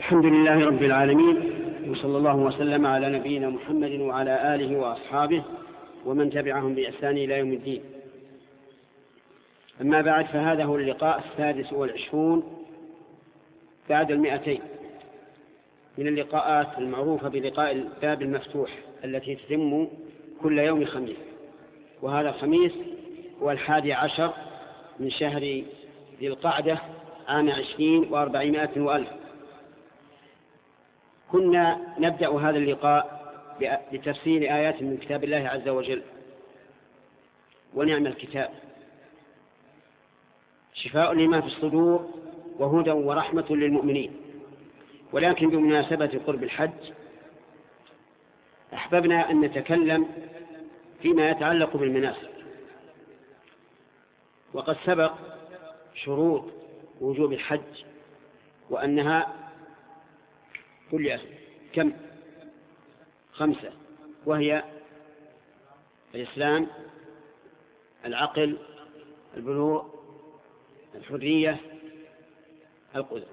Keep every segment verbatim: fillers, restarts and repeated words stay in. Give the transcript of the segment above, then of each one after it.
الحمد لله رب العالمين، وصلى الله وسلم على نبينا محمد وعلى آله وأصحابه ومن تبعهم بإحسان إلى يوم الدين. أما بعد، فهذا هو اللقاء السادس والعشرون بعد المئتين من اللقاءات المعروفة بلقاء الباب المفتوح التي تتم كل يوم خميس، وهذا الخميس هو الحادي عشر من شهر ذي القعدة عام عشرين وأربعمائة وألف. كنا نبدأ هذا اللقاء بتفسير آيات من كتاب الله عز وجل، ونعم الكتاب شفاء لما في الصدور وهدى ورحمة للمؤمنين. ولكن بمناسبة قرب الحج أحببنا أن نتكلم فيما يتعلق بالمناسك، وقد سبق شروط وجوب الحج وأنها كل كم خمسة، وهي الإسلام، العقل، البلوغ، الحرية، القدرة.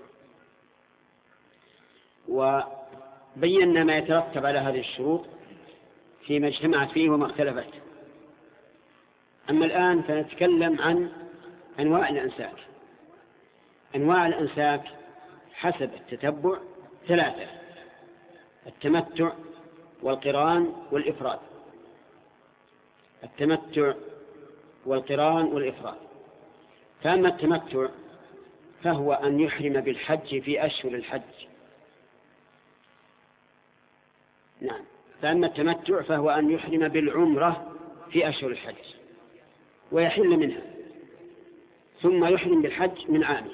وبينا ما يترتب على هذه الشروط فيما اجتمعت فيه وما اختلفت. أما الآن فنتكلم عن أنواع الأنساك. أنواع الأنساك حسب التتبع ثلاثة: التمتع والقران والإفراد. التمتع والقران والإفراد. فأما التمتع فهو أن يحرم بالحج في أشهر الحج. نعم، فأما التمتع فهو أن يحرم بالعمرة في أشهر الحج ويحل منها، ثم يحرم بالحج من عامه.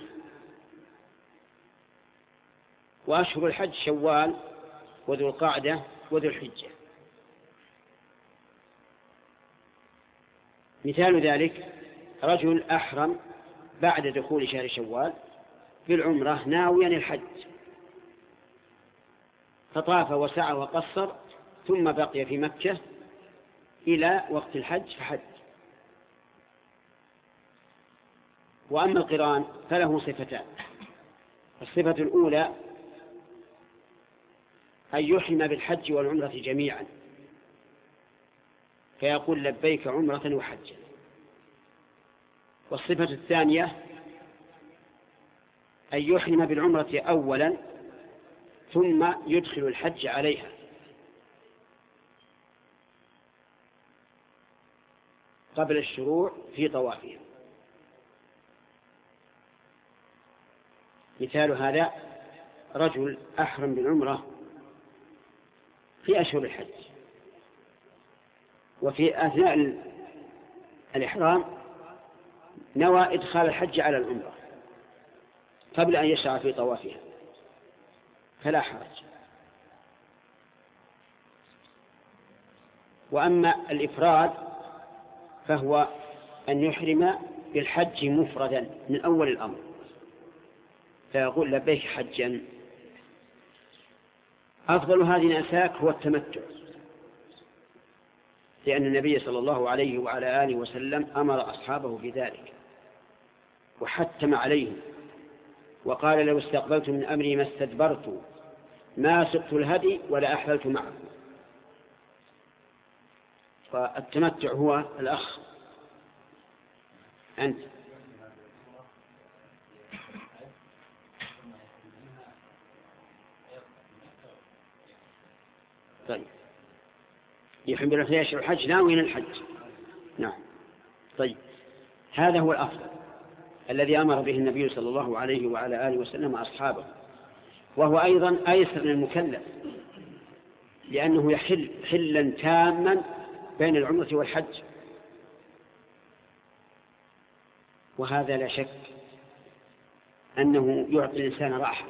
وأشهر الحج شوال وذو القعدة وذو الحجة. مثال ذلك: رجل أحرم بعد دخول شهر شوال بالعمرة ناويا الحج، فطاف وسعى وقصر، ثم بقي في مكة إلى وقت الحج فحج. وأما القران فله صفتان: الصفة الأولى أن يحرم بالحج والعمرة جميعا، فيقول لبيك عمرة وحجا. والصفة الثانية أن يحرم بالعمرة أولا ثم يدخل الحج عليها. قبل الشروع في طوافها. مثال هذا: رجل أحرم بالعمرة في أشهر الحج، وفي أثناء الإحرام نوى إدخال الحج على العمرة قبل أن يشرع في طوافها، فلا حرج. وأما الإفراد فهو أن يحرم بالحج مفردا من أول الأمر، فيقول لبيك حجا. أفضل هذه الأنساك هو التمتع، لأن النبي صلى الله عليه وعلى آله وسلم أمر أصحابه بذلك وحتم عليهم، وقال: لو استقبلت من أمري ما استدبرت ما سقت الهدي ولا أحللت معه. فالتمتع هو الأخ. أنت طيب يحرم بالعمرة في الحج ناويا الحج. نعم. طيب، هذا هو الأفضل الذي أمر به النبي صلى الله عليه وعلى آله وسلم أصحابه، وهو أيضا أيسر للمكلف، لأنه يحل حلا تاما بين العمرة والحج، وهذا لا شك أنه يعطي الإنسان راحة.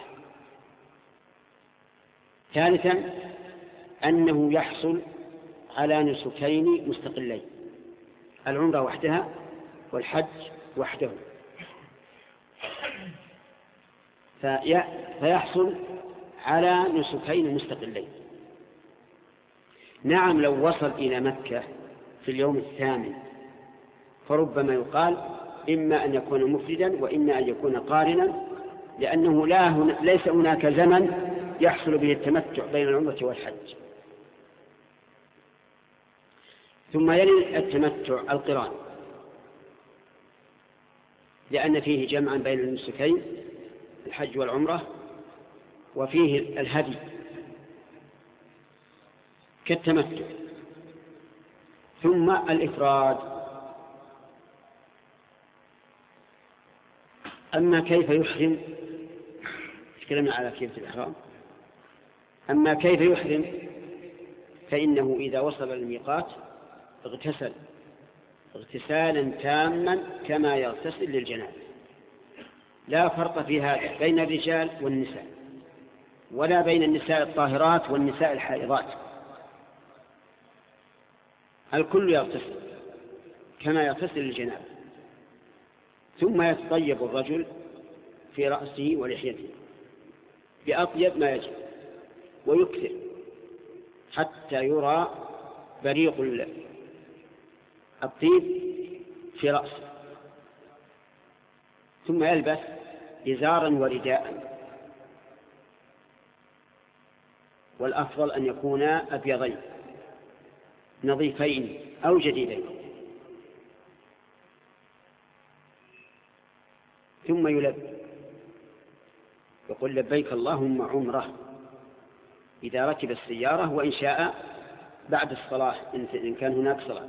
ثالثا أنه يحصل على نسكين مستقلين: العمرة وحدها والحج وحده، فيحصل على نسكين مستقلين. نعم، لو وصل إلى مكة في اليوم الثامن فربما يقال إما أن يكون مفردا وإما أن يكون قارنا لأنه لا هنا ليس هناك زمن يحصل به التمتع بين العمرة والحج. ثم يلي التمتع القران، لأن فيه جمعا بين النسكين الحج والعمرة، وفيه الهدي كالتمتع. ثم الإفراد. أما كيف يحرم، تكلمنا على كيف الإحرام. أما كيف يحرم فإنه إذا وصل الميقات اغتسل اغتسالا تاما كما يغتسل للجنابة. لا فرق في هذا بين الرجال والنساء، ولا بين النساء الطاهرات والنساء الحائضات، الكل يغتسل كما يغتسل للجنابة. ثم يتطيب الرجل في رأسه ولحيته بأطيب ما يجب، ويكثر حتى يرى بريق الطيب في رأسه. ثم يلبس إزارا ورداء، والأفضل أن يكونا أبيضين نظيفين أو جديدين. ثم يلبي يقول لبيك اللهم عمره إذا ركب السيارة، وإن شاء بعد الصلاة إن كان هناك صلاة.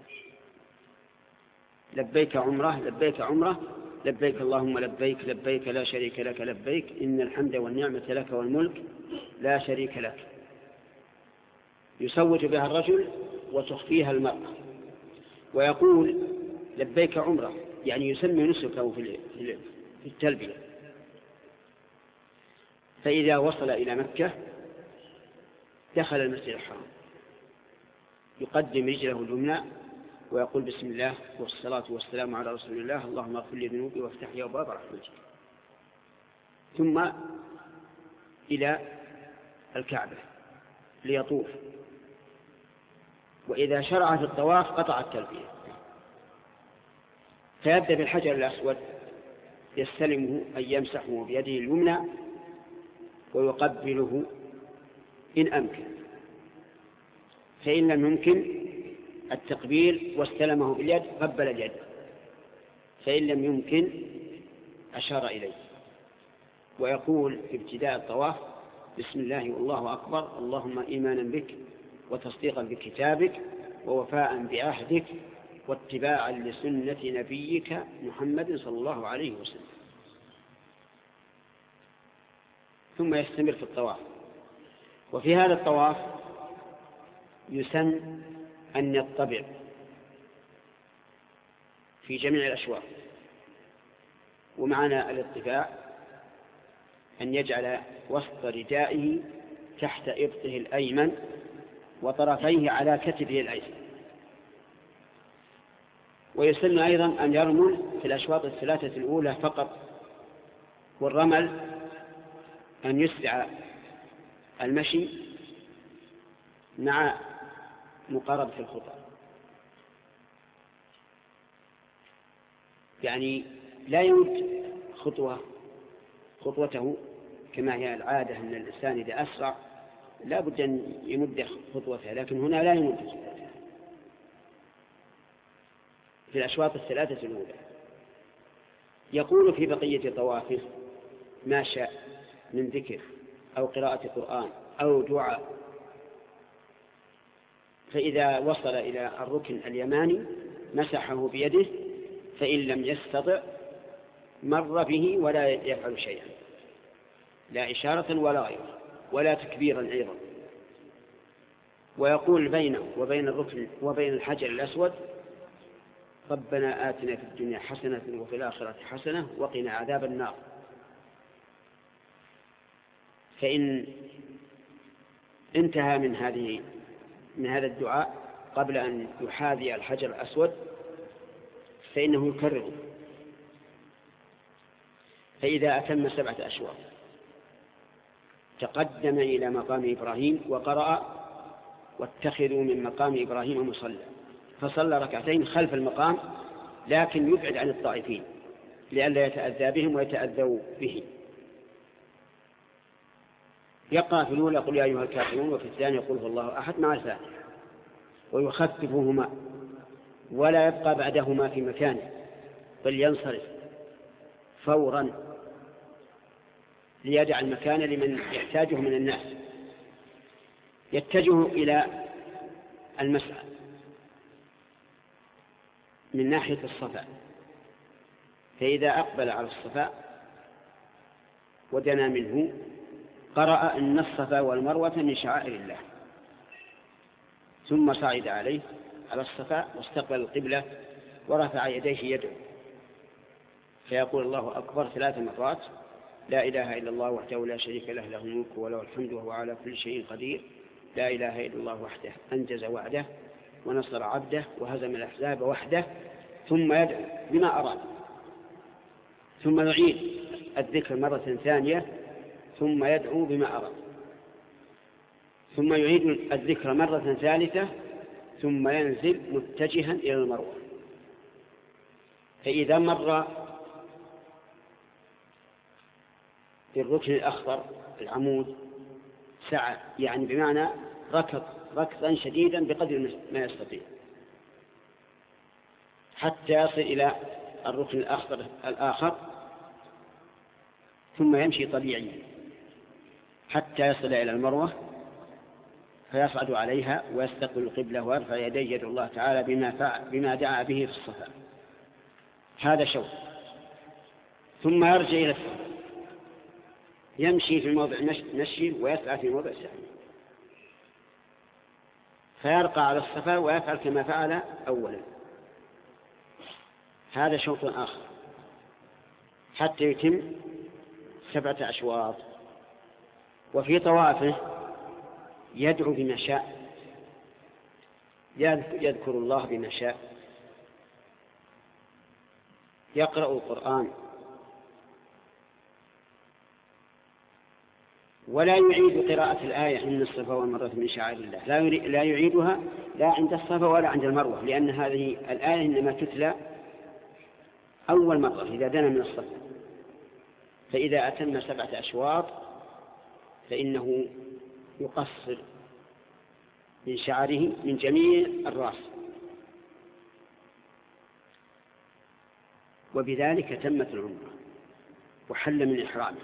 لبيك عمره لبيك عمره لبيك اللهم لبيك لبيك لا شريك لك لبيك إن الحمد والنعمة لك والملك لا شريك لك. يسوج بها الرجل وتخفيها المرأة، ويقول لبيك عمره، يعني يسمي نسكه في التلبية. فإذا وصل إلى مكة دخل المسجد الحرام يقدم رجله اليمنى ويقول بسم الله والصلاة والسلام على رسول الله اللهم اغفر لي ذنوبي وافتح لي أبواب رحمتك. ثم إلى الكعبة ليطوف، وإذا شرع في الطواف قطع التلبية، فيبدأ بالحجر الأسود يستلمه أن يمسحه بيده اليمنى ويقبله إن أمكن، فإن لم يمكن التقبيل واستلمه باليد قبل اليد، فإن لم يمكن أشار إليه. ويقول في ابتداء الطواف بسم الله والله أكبر اللهم إيمانا بك وتصديقا بكتابك ووفاء بعهدك واتباعا لسنة نبيك محمد صلى الله عليه وسلم. ثم يستمر في الطواف. وفي هذا الطواف يسن أن يطبع في جميع الأشواط. ومعنى الاطباع أن يجعل وسط ردائه تحت إبطه الأيمن وطرفيه على كتفه الأيسر. ويسن أيضا أن يرمل في الأشواط الثلاثة الأولى فقط، والرمل أن يسرع المشي مع مقاربة الخطى، يعني لا يمد خطوة خطوته كما هي العادة أن الإنسان إذا أسرع لا بد أن يمد خطوته، لكن هنا لا يمد خطوته في الأشواط الثلاثة الأولى. يقول في بقية طوافه ما شاء من ذكر أو قراءة قرآن أو دعاء. فإذا وصل إلى الركن اليماني مسحه بيده، فإن لم يستطع مر به ولا يفعل شيئا، لا إشارة ولا غيره ولا تكبيرا أيضا. ويقول بينه وبين الركن وبين الحجر الأسود ربنا آتنا في الدنيا حسنة وفي الآخرة حسنة وقنا عذاب النار. فإن انتهى من هذه من هذا الدعاء قبل أن يحاذي الحجر الأسود فإنه يكرره. فإذا أتم سبعة أشواط تقدم إلى مقام إبراهيم وقرأ واتخذوا من مقام إبراهيم مصلى، فصلى ركعتين خلف المقام لكن يبعد عن الطائفين لئلا يتأذى بهم ويتأذوا به. يقرأ في الأولى قل يا أيها الكافرون، وفي الثانية قل هو الله أحد مع الفاتحة، ويخففهما ولا يبقى بعدهما في مكانه، بل ينصرف فورا ليدع المكان لمن يحتاجه من الناس. يتجه إلى المسعى من ناحية الصفا، فإذا أقبل على الصفا ودنا منه قرأ أن الصفا والمروة من شعائر الله، ثم صعد عليه على الصفا واستقبل القبلة ورفع يديه يدعو، فيقول الله أكبر ثلاث مرات: لا إله إلا الله وحده لا شريك له، له الملك وله الحمد وهو على كل شيء قدير، لا إله إلا الله وحده أنجز وعده ونصر عبده وهزم الأحزاب وحده. ثم يدعو بما أراد، ثم يعيد الذكر مرة ثانية، ثم يدعو بما أراد، ثم يعيد الذكر مرة ثالثة، ثم ينزل متجها إلى المروة. فإذا مر بالركن الأخضر العمود سعى، يعني بمعنى ركض ركضا شديدا بقدر ما يستطيع حتى يصل إلى الركن الأخضر الآخر، ثم يمشي طبيعيا حتى يصل إلى المروة فيصعد عليها ويستقبل القبلة ويرفع يديه يدعو الله تعالى بما, بما دعا به في الصفا. هذا شوط. ثم يرجع إلى الصفا، يمشي في موضع مشي ويسعى في موضع سعي، فيرقى على الصفا ويفعل كما فعل أولا. هذا شوط آخر حتى يتم سبعة أشواط. وفي طوافه يدعو بما شاء، يذكر الله بما شاء، يقرأ القرآن، ولا يعيد قراءة الآية إن الصفا والمروة من شعائر الله، لا يعيدها لا عند الصفا ولا عند المروة، لأن هذه الآية إنما تتلى أول مرة إذا دنا من الصفا. فإذا أتم سبعة أشواط فإنه يقصر من شعره من جميع الرأس، وبذلك تمت العمرة وحل من إحرامه.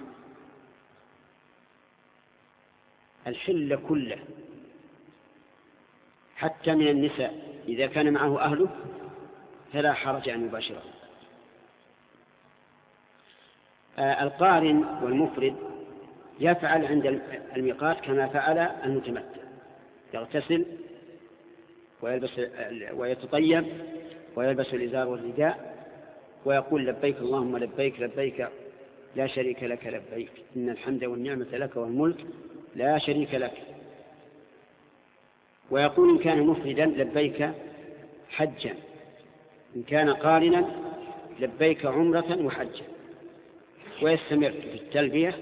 الحل كله حتى من النساء إذا كان معه أهله فلا حرج أن يباشره. آه القارن والمفرد يفعل عند الميقات كما فعل المتمتع، يغتسل ويلبس ويتطيب ويلبس الإزار والرداء ويقول لبيك اللهم لبيك لبيك لا شريك لك لبيك إن الحمد والنعمة لك والملك لا شريك لك. ويقول إن كان مفردا لبيك حجا، إن كان قارنا لبيك عمرة وحجا، ويستمر في التلبية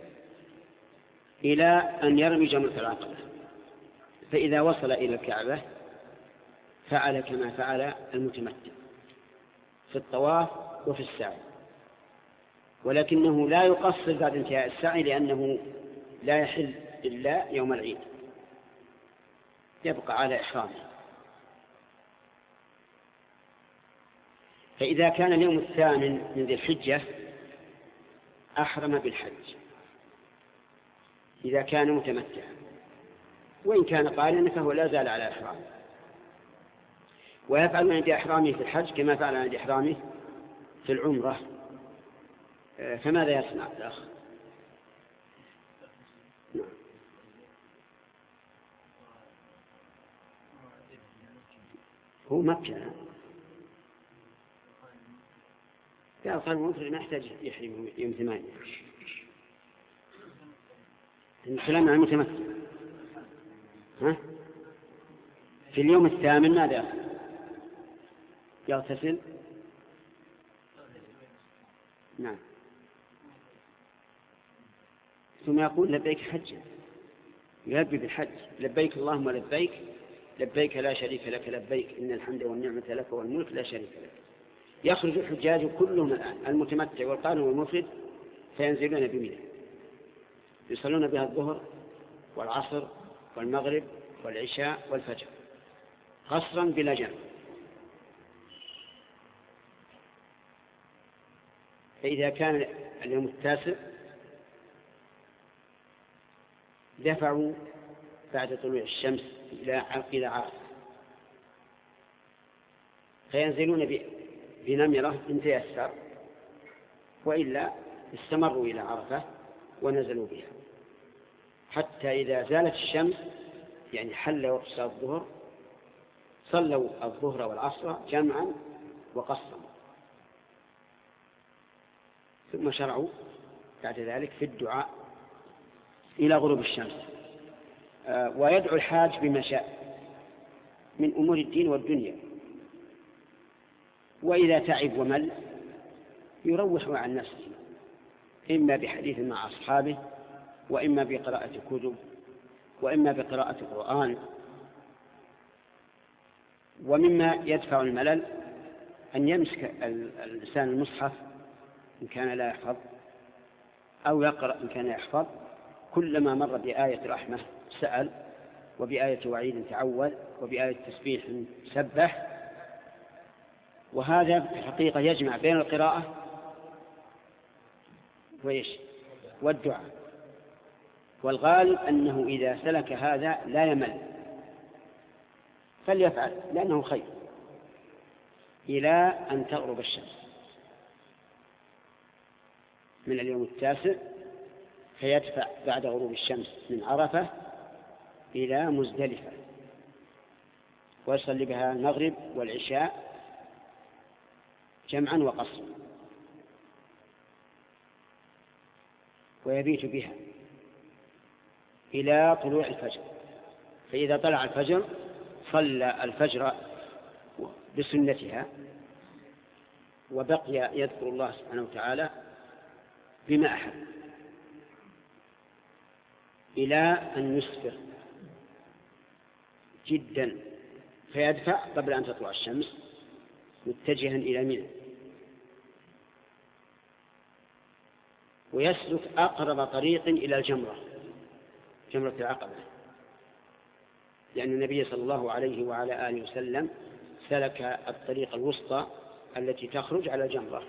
إلى أن يرمي جمرة العقبة. فإذا وصل إلى الكعبة فعل كما فعل المتمتع في الطواف وفي السعي، ولكنه لا يقصر بعد انتهاء السعي لأنه لا يحل إلا يوم العيد، يبقى على إحرامه. فإذا كان اليوم الثامن من ذي الحجة أحرم بالحج إذا كان متمتعا، وإن كان قارنا فهو لا زال على إحرامه، ويفعل عند إحرامه في الحج كما فعل عند إحرامه في العمرة. فماذا يصنع الأخ؟ هو مكة قال قال المفرد ما يحتاج يحرم يوم ثمانية، الكلام عن المتمتع. ها؟ في اليوم الثامن ماذا يفعل؟ يغتسل. نعم. ثم يقول لبيك حجا، يلبي بالحج لبيك اللهم لبيك لبيك لا شريك لك لبيك إن الحمد والنعمة لك والملك لا شريك لك. يخرج الحجاج كلهم الآن المتمتع والقارن والمفرد فينزلون بمنى، يصلون بها الظهر والعصر والمغرب والعشاء والفجر قصرا بلا جمع. فإذا كان اليوم التاسع دفعوا بعد طلوع الشمس إلى عرفة، فينزلون بنمرة إن تيسر، وإلا استمروا إلى عرفة ونزلوا بها حتى إذا زالت الشمس، يعني حل وقت صلاة الظهر، صلوا الظهر والعصر جمعا وقصرا، ثم شرعوا بعد ذلك في الدعاء إلى غروب الشمس. آه ويدعو الحاج بما شاء من أمور الدين والدنيا، وإذا تعب ومل يروح عن نفسه، إما بحديث مع أصحابه، وإما بقراءة كتب، وإما بقراءة القرآن. ومما يدفع الملل أن يمسك الإنسان المصحف إن كان لا يحفظ، أو يقرأ إن كان يحفظ، كلما مر بآية رحمة سأل، وبآية وعيد تعوذ، وبآية تسبيح سبح. وهذا في الحقيقة يجمع بين القراءة وإيش والدعاء، والغالب أنه إذا سلك هذا لا يمل، فليفعل لأنه خير إلى أن تغرب الشمس من اليوم التاسع، فيدفع بعد غروب الشمس من عرفة إلى مزدلفة، ويصلي بها المغرب والعشاء جمعا وقصرا، ويبيت بها إلى طلوع الفجر. فإذا طلع الفجر صلى الفجر بسنتها، وبقي يذكر الله سبحانه وتعالى بما أحب إلى أن يسفر جدا، فيدفع قبل أن تطلع الشمس متجها إلى منى، ويسلك أقرب طريق إلى الجمرة، جمرة العقبة، لأن النبي صلى الله عليه وعلى آله وسلم سلك الطريق الوسطى التي تخرج على الجمرة،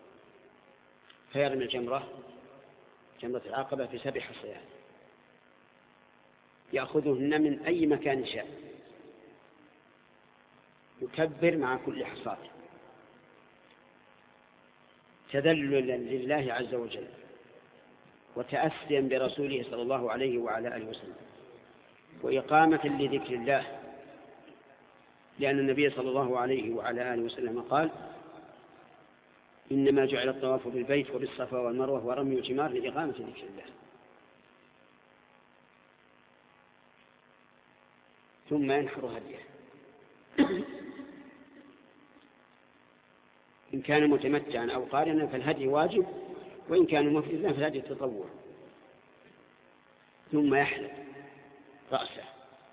فيرمي الجمرة جمرة العقبة في سبع حصيات يأخذهن من أي مكان شاء، يكبر مع كل حصاة تذللا لله عز وجل، وتأسيا برسوله صلى الله عليه وعلى آله وسلم، وإقامة لذكر الله، لأن النبي صلى الله عليه وعلى آله وسلم قال: إنما جعل الطواف بالبيت وبالصفا والمروة ورمي الجمار لإقامة ذكر الله. ثم ينحر هديه إن كان متمتعا أو قارنا فالهدي واجب، وإن كان مفردا فالهدي تطوع. ثم يحلق رأسه،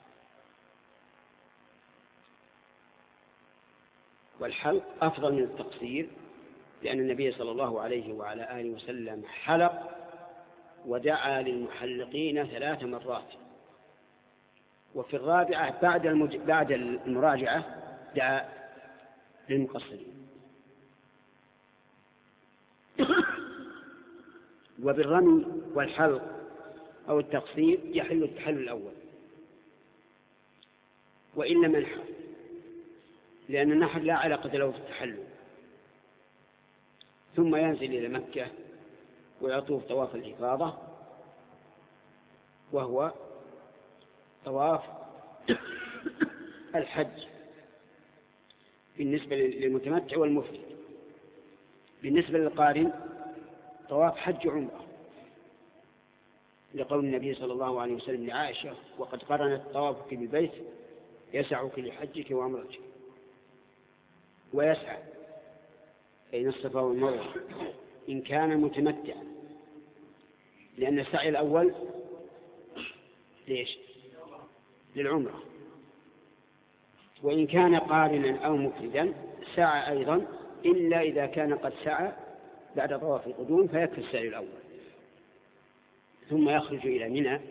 والحلق أفضل من التقصير، لأن النبي صلى الله عليه وعلى آله وسلم حلق ودعا للمحلقين ثلاث مرات، وفي الرابعة بعد المج... بعد المراجعة دعا للمقصرين. وبالرمي والحلق أو التقصير يحل التحلل الأول، وإن لم ينحر، لأن النحر لا علاقة له في التحلل. ثم ينزل إلى مكة ويطوف طواف الإفاضة، وهو طواف الحج بالنسبة للمتمتع والمفرد. بالنسبة للقارن طواف حج عمره، لقول النبي صلى الله عليه وسلم لعائشة: وقد قرنت طوافك بالبيت يسعك لحجك وعمرتك. ويسعى بين الصفا والمروة إن كان متمتعا، لأن السعي الأول ليش؟ للعمرة. وإن كان قارنا أو مفردا سعى أيضا، إلا إذا كان قد سعى بعد طواف القدوم فيكفي السعي الأول. ثم يخرج إلى منى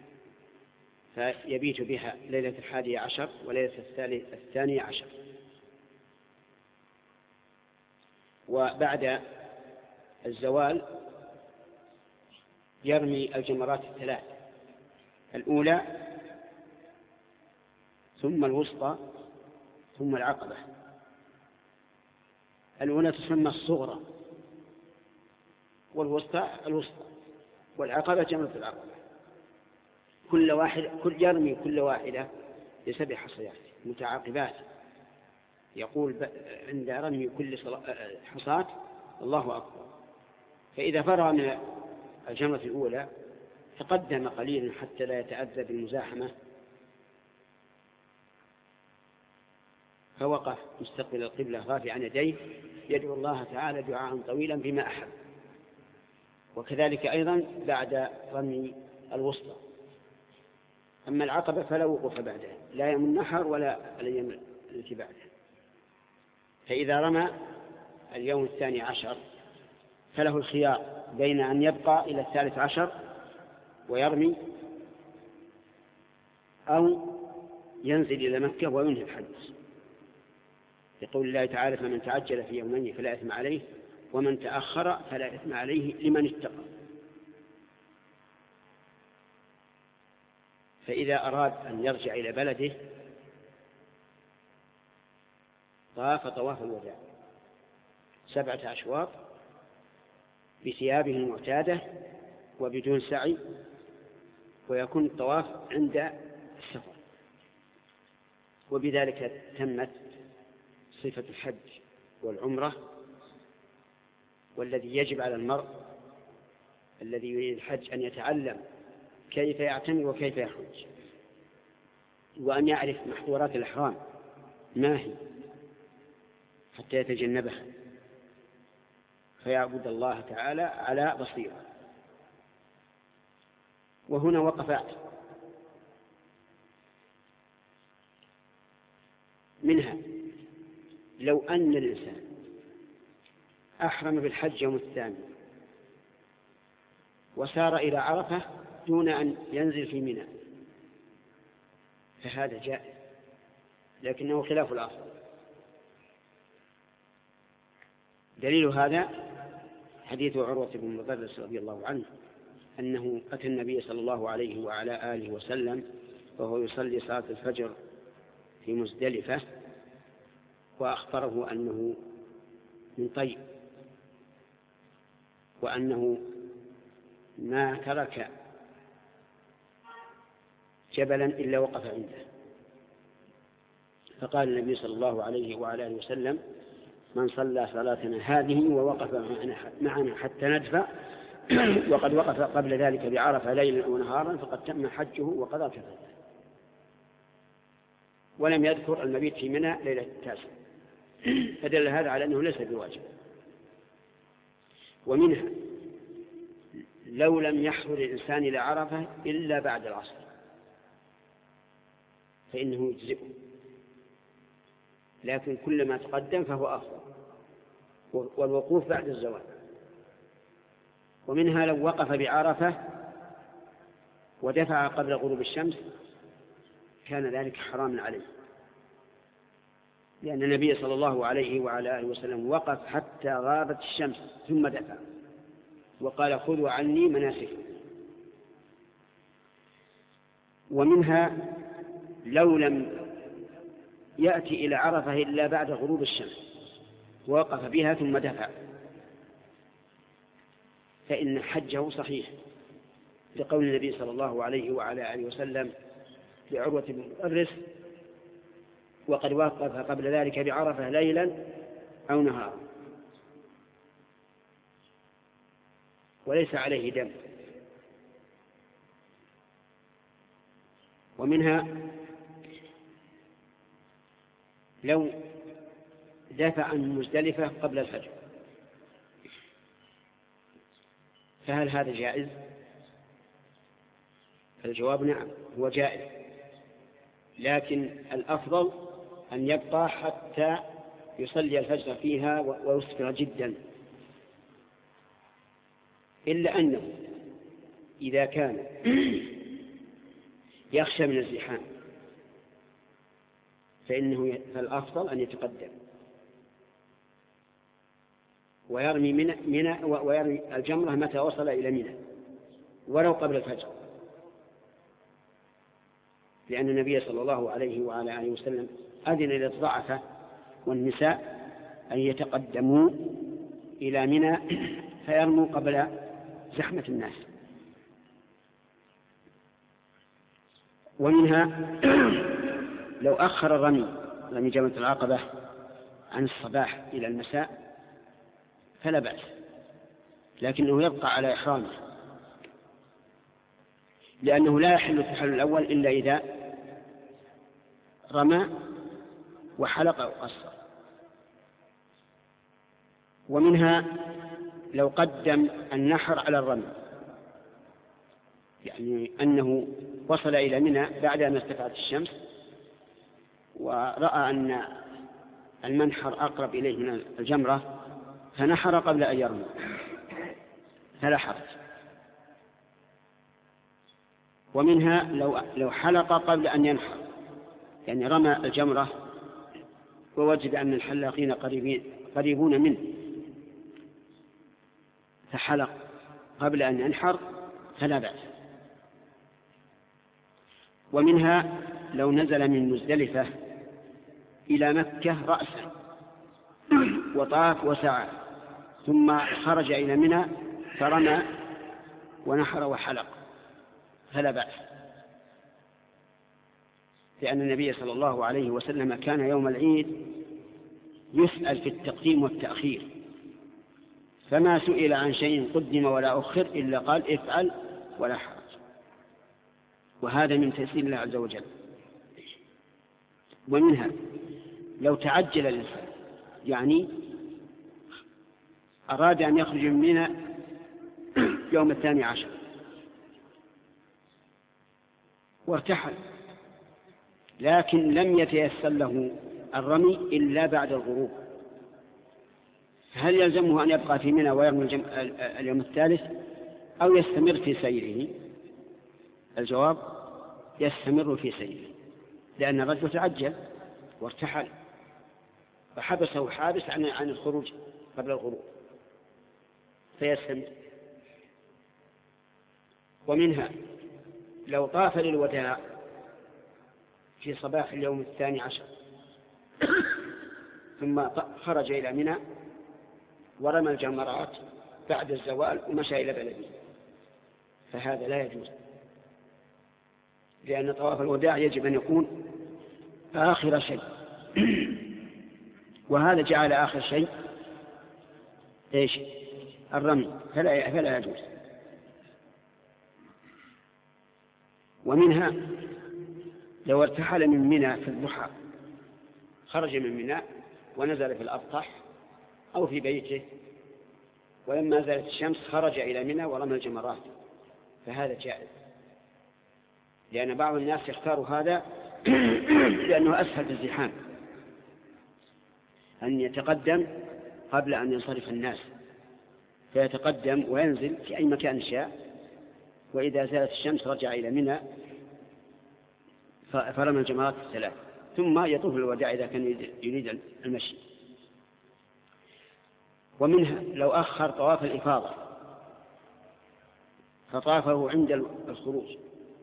فيبيت بها ليلة الحادية عشر وليلة الثانية عشر. وبعد الزوال يرمي الجمرات الثلاث، الأولى ثم الوسطى ثم العقبة. الأولى تسمى الصغرى، والوسطى الوسطى، والعقبة جمرة العقبة. كل واحد كل يرمي كل واحدة بسبع حصيات متعاقبات، يقول عند رمي كل حصاة الله أكبر. فإذا فرغ من الجمرة الأولى تقدم قليلا حتى لا يتأذى بالمزاحمة، فوقف مستقبل القبلة رافعا يديه يدعو الله تعالى دعاء طويلا بما أحب. وكذلك أيضا بعد رمي الوسطى. أما العقبة فلا وقوف بعدها، لا يوم النحر ولا الأيام التي بعدها. فإذا رمى اليوم الثاني عشر فله الخيار بين أن يبقى إلى الثالث عشر ويرمي، أو ينزل إلى مكة وينهي الحج. يقول الله تعالى: فمن تعجل في يومين فلا إثم عليه ومن تأخر فلا إثم عليه لمن اتقى. فإذا أراد أن يرجع إلى بلده طاف طواف الوداع سبعة أشواط بثيابه المعتادة وبدون سعي، ويكون الطواف عند السفر. وبذلك تمت صفة الحج والعمرة. والذي يجب على المرء الذي يريد الحج أن يتعلم كيف يعتمر وكيف يحج، وأن يعرف محظورات الإحرام ما هي حتى يتجنبها، فيعبد الله تعالى على بصيرة. وهنا وقفات منها: لو أن الإنسان أحرم بالحج يوم الثاني وسار إلى عرفة دون أن ينزل في منى فهذا جائز، لكنه خلاف الأصل. دليل هذا حديث عروة بن مدرس رضي الله عنه أنه أتى النبي صلى الله عليه وعلى آله وسلم وهو يصلي صلاة الفجر في مزدلفة، وأخبره أنه من طيب، وأنه ما ترك جبلا إلا وقف عنده. فقال النبي صلى الله عليه وعلى آله وسلم: من صلى صلاتنا هذه ووقف معنا حتى ندفع وقد وقف قبل ذلك بعرفة ليلا ونهارا فقد تم حجه وقضى كفاته. ولم يذكر المبيت في منى ليلة التاسع، فدل هذا على أنه ليس بواجب. ومنها: لو لم يحضر الإنسان إلى عرفة إلا بعد العصر فإنه يجزئه، لكن كل ما تقدم فهو أفضل، والوقوف بعد الزوال. ومنها: لو وقف بعرفة ودفع قبل غروب الشمس كان ذلك حراما عليه، لأن النبي صلى الله عليه وعلى آله وسلم وقف حتى غابت الشمس ثم دفع وقال: خذوا عني مناسككم. ومنها: لو لم يأتي إلى عرفة إلا بعد غروب الشمس ووقف بها ثم دفع فإن حجه صحيح، لقول النبي صلى الله عليه وعلى آله وسلم لعروة بن مدرس: وقد وقف قبل ذلك بعرفة ليلا أو نهارا وليس عليه دم. ومنها: لو دفع من مزدلفة قبل الفجر فهل هذا جائز؟ الجواب نعم، هو جائز، لكن الأفضل أن يبقى حتى يصلي الفجر فيها ويسفر جدا، إلا أنه إذا كان يخشى من الزحام فإنه فالأفضل أن يتقدم ويرمي من من ويرمي الجمرة متى وصل إلى منى ولو قبل الفجر، لأن النبي صلى الله عليه وعلى آله وسلم أذن للضعفة والنساء أن يتقدموا إلى منى فيرموا قبل زحمة الناس. ومنها لو أخر الرمي رمي جمرة العقبة عن الصباح إلى المساء فلا بأس، لكنه يبقى على إحرامه، لأنه لا يحل التحلل الأول إلا إذا رمى وحلق أو قصر. ومنها لو قدم النحر على الرمي، يعني أنه وصل إلى منى بعد أن ارتفعت الشمس ورأى أن المنحر أقرب إليه من الجمرة فنحر قبل أن يرمي فلا حرج. ومنها لو لو حلق قبل أن ينحر، يعني رمى الجمرة ووجد أن الحلاقين قريبين قريبون منه فحلق قبل أن ينحر فلا بأس. ومنها لو نزل من مزدلفة إلى مكة رأسا وطاف وسعى ثم خرج إلى منى فرمى ونحر وحلق فلا بأس، لأن النبي صلى الله عليه وسلم كان يوم العيد يسأل في التقديم والتأخير، فما سئل عن شيء قدم ولا أخر إلا قال افعل ولا حرج، وهذا من تيسير الله عز وجل. ومنها لو تعجل الإنسان، يعني أراد أن يخرج من منى يوم الثاني عشر وارتحل لكن لم يتيسر له الرمي إلا بعد الغروب، هل يلزمه أن يبقى في منى ويرمي اليوم الثالث أو يستمر في سيره؟ الجواب يستمر في سيره، لأن الرجل تعجل وارتحل فحبسه حابس عن عن الخروج قبل الغروب فيستمر. ومنها لو طاف للوداع في صباح اليوم الثاني عشر ثم خرج إلى منى ورمى الجمرات بعد الزوال ومشى إلى بلده فهذا لا يجوز، لأن طواف الوداع يجب أن يكون آخر شيء، وهذا جعل آخر شيء إيش؟ الرمي، فلا فلا يجوز. ومنها لو ارتحل من منى في الضحى، خرج من منى ونزل في الأبطح أو في بيته ولما زالت الشمس خرج إلى منى ورمى الجمرات فهذا جائز، لأن بعض الناس يختار هذا لأنه أسهل في الزحام، أن يتقدم قبل أن ينصرف الناس فيتقدم وينزل في أي مكان شاء، وإذا زالت الشمس رجع إلى منى فرمى الجمرات الثلاث ثم يطوف الوداع إذا كان يريد المشي. ومنها لو أخر طواف الإفاضة فطافه عند الخروج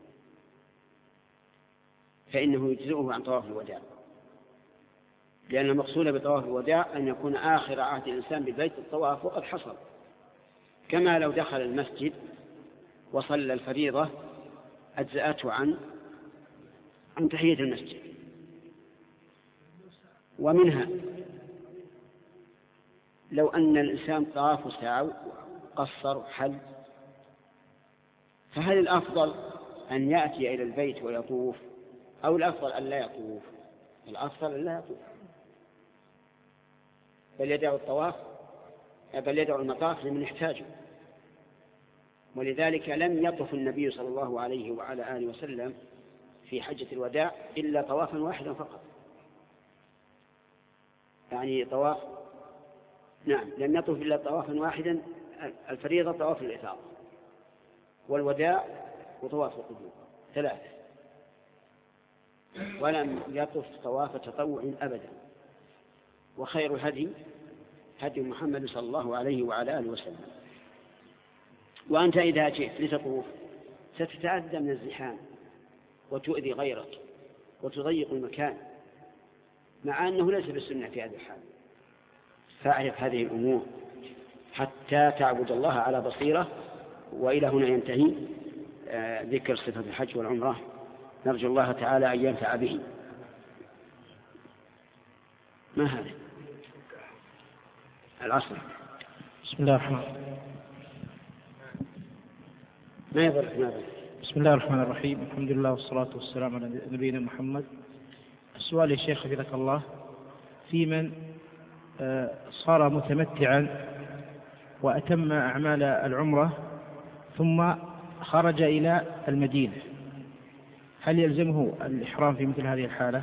فإنه يجزئه عن طواف الوداع، لأن المقصود بطواف الوداع أن يكون آخر عهد الإنسان بالبيت الطواف وقد حصل، كما لو دخل المسجد وصلى الفريضة أجزأته عن عن تحية المسجد. ومنها لو أن الإنسان طاف وسعى قصر حل، فهل الأفضل أن يأتي إلى البيت ويطوف أو الأفضل أن لا يطوف؟ الأفضل أن لا يطوف، بل يدعو الطواف بل يدعو المطاف لمن يحتاجه. ولذلك لم يطف النبي صلى الله عليه وعلى آله وسلم في حجة الوداع إلا طوافا واحدا فقط، يعني طواف نعم لم يطف إلا طوافا واحدا الفريضة طواف الإفاضة، والوداع وطواف القدوم ثلاثة، ولم يطف طواف تطوع أبدا. وخير الهدي هدي محمد صلى الله عليه وعلى آله وسلم. وأنت إذا جئت لتطوف ستتعدى من الزحام وتؤذي غيرك وتضيق المكان، مع أنه ليس بالسنة في هذا الحال. فاعرف هذه الأمور حتى تعبد الله على بصيرة. وإلى هنا ينتهي ذكر صفة الحج والعمرة، نرجو الله تعالى أن ينفع به. ما هذا العصر؟ بسم الله الرحمن الرحيم. ما يضر ما يضر. بسم الله الرحمن الرحيم. الحمد لله والصلاة والسلام على نبينا محمد. السؤال يا شيخ حفظك الله، في من صار متمتعا وأتم أعمال العمرة ثم خرج إلى المدينة، هل يلزمه الإحرام في مثل هذه الحالة؟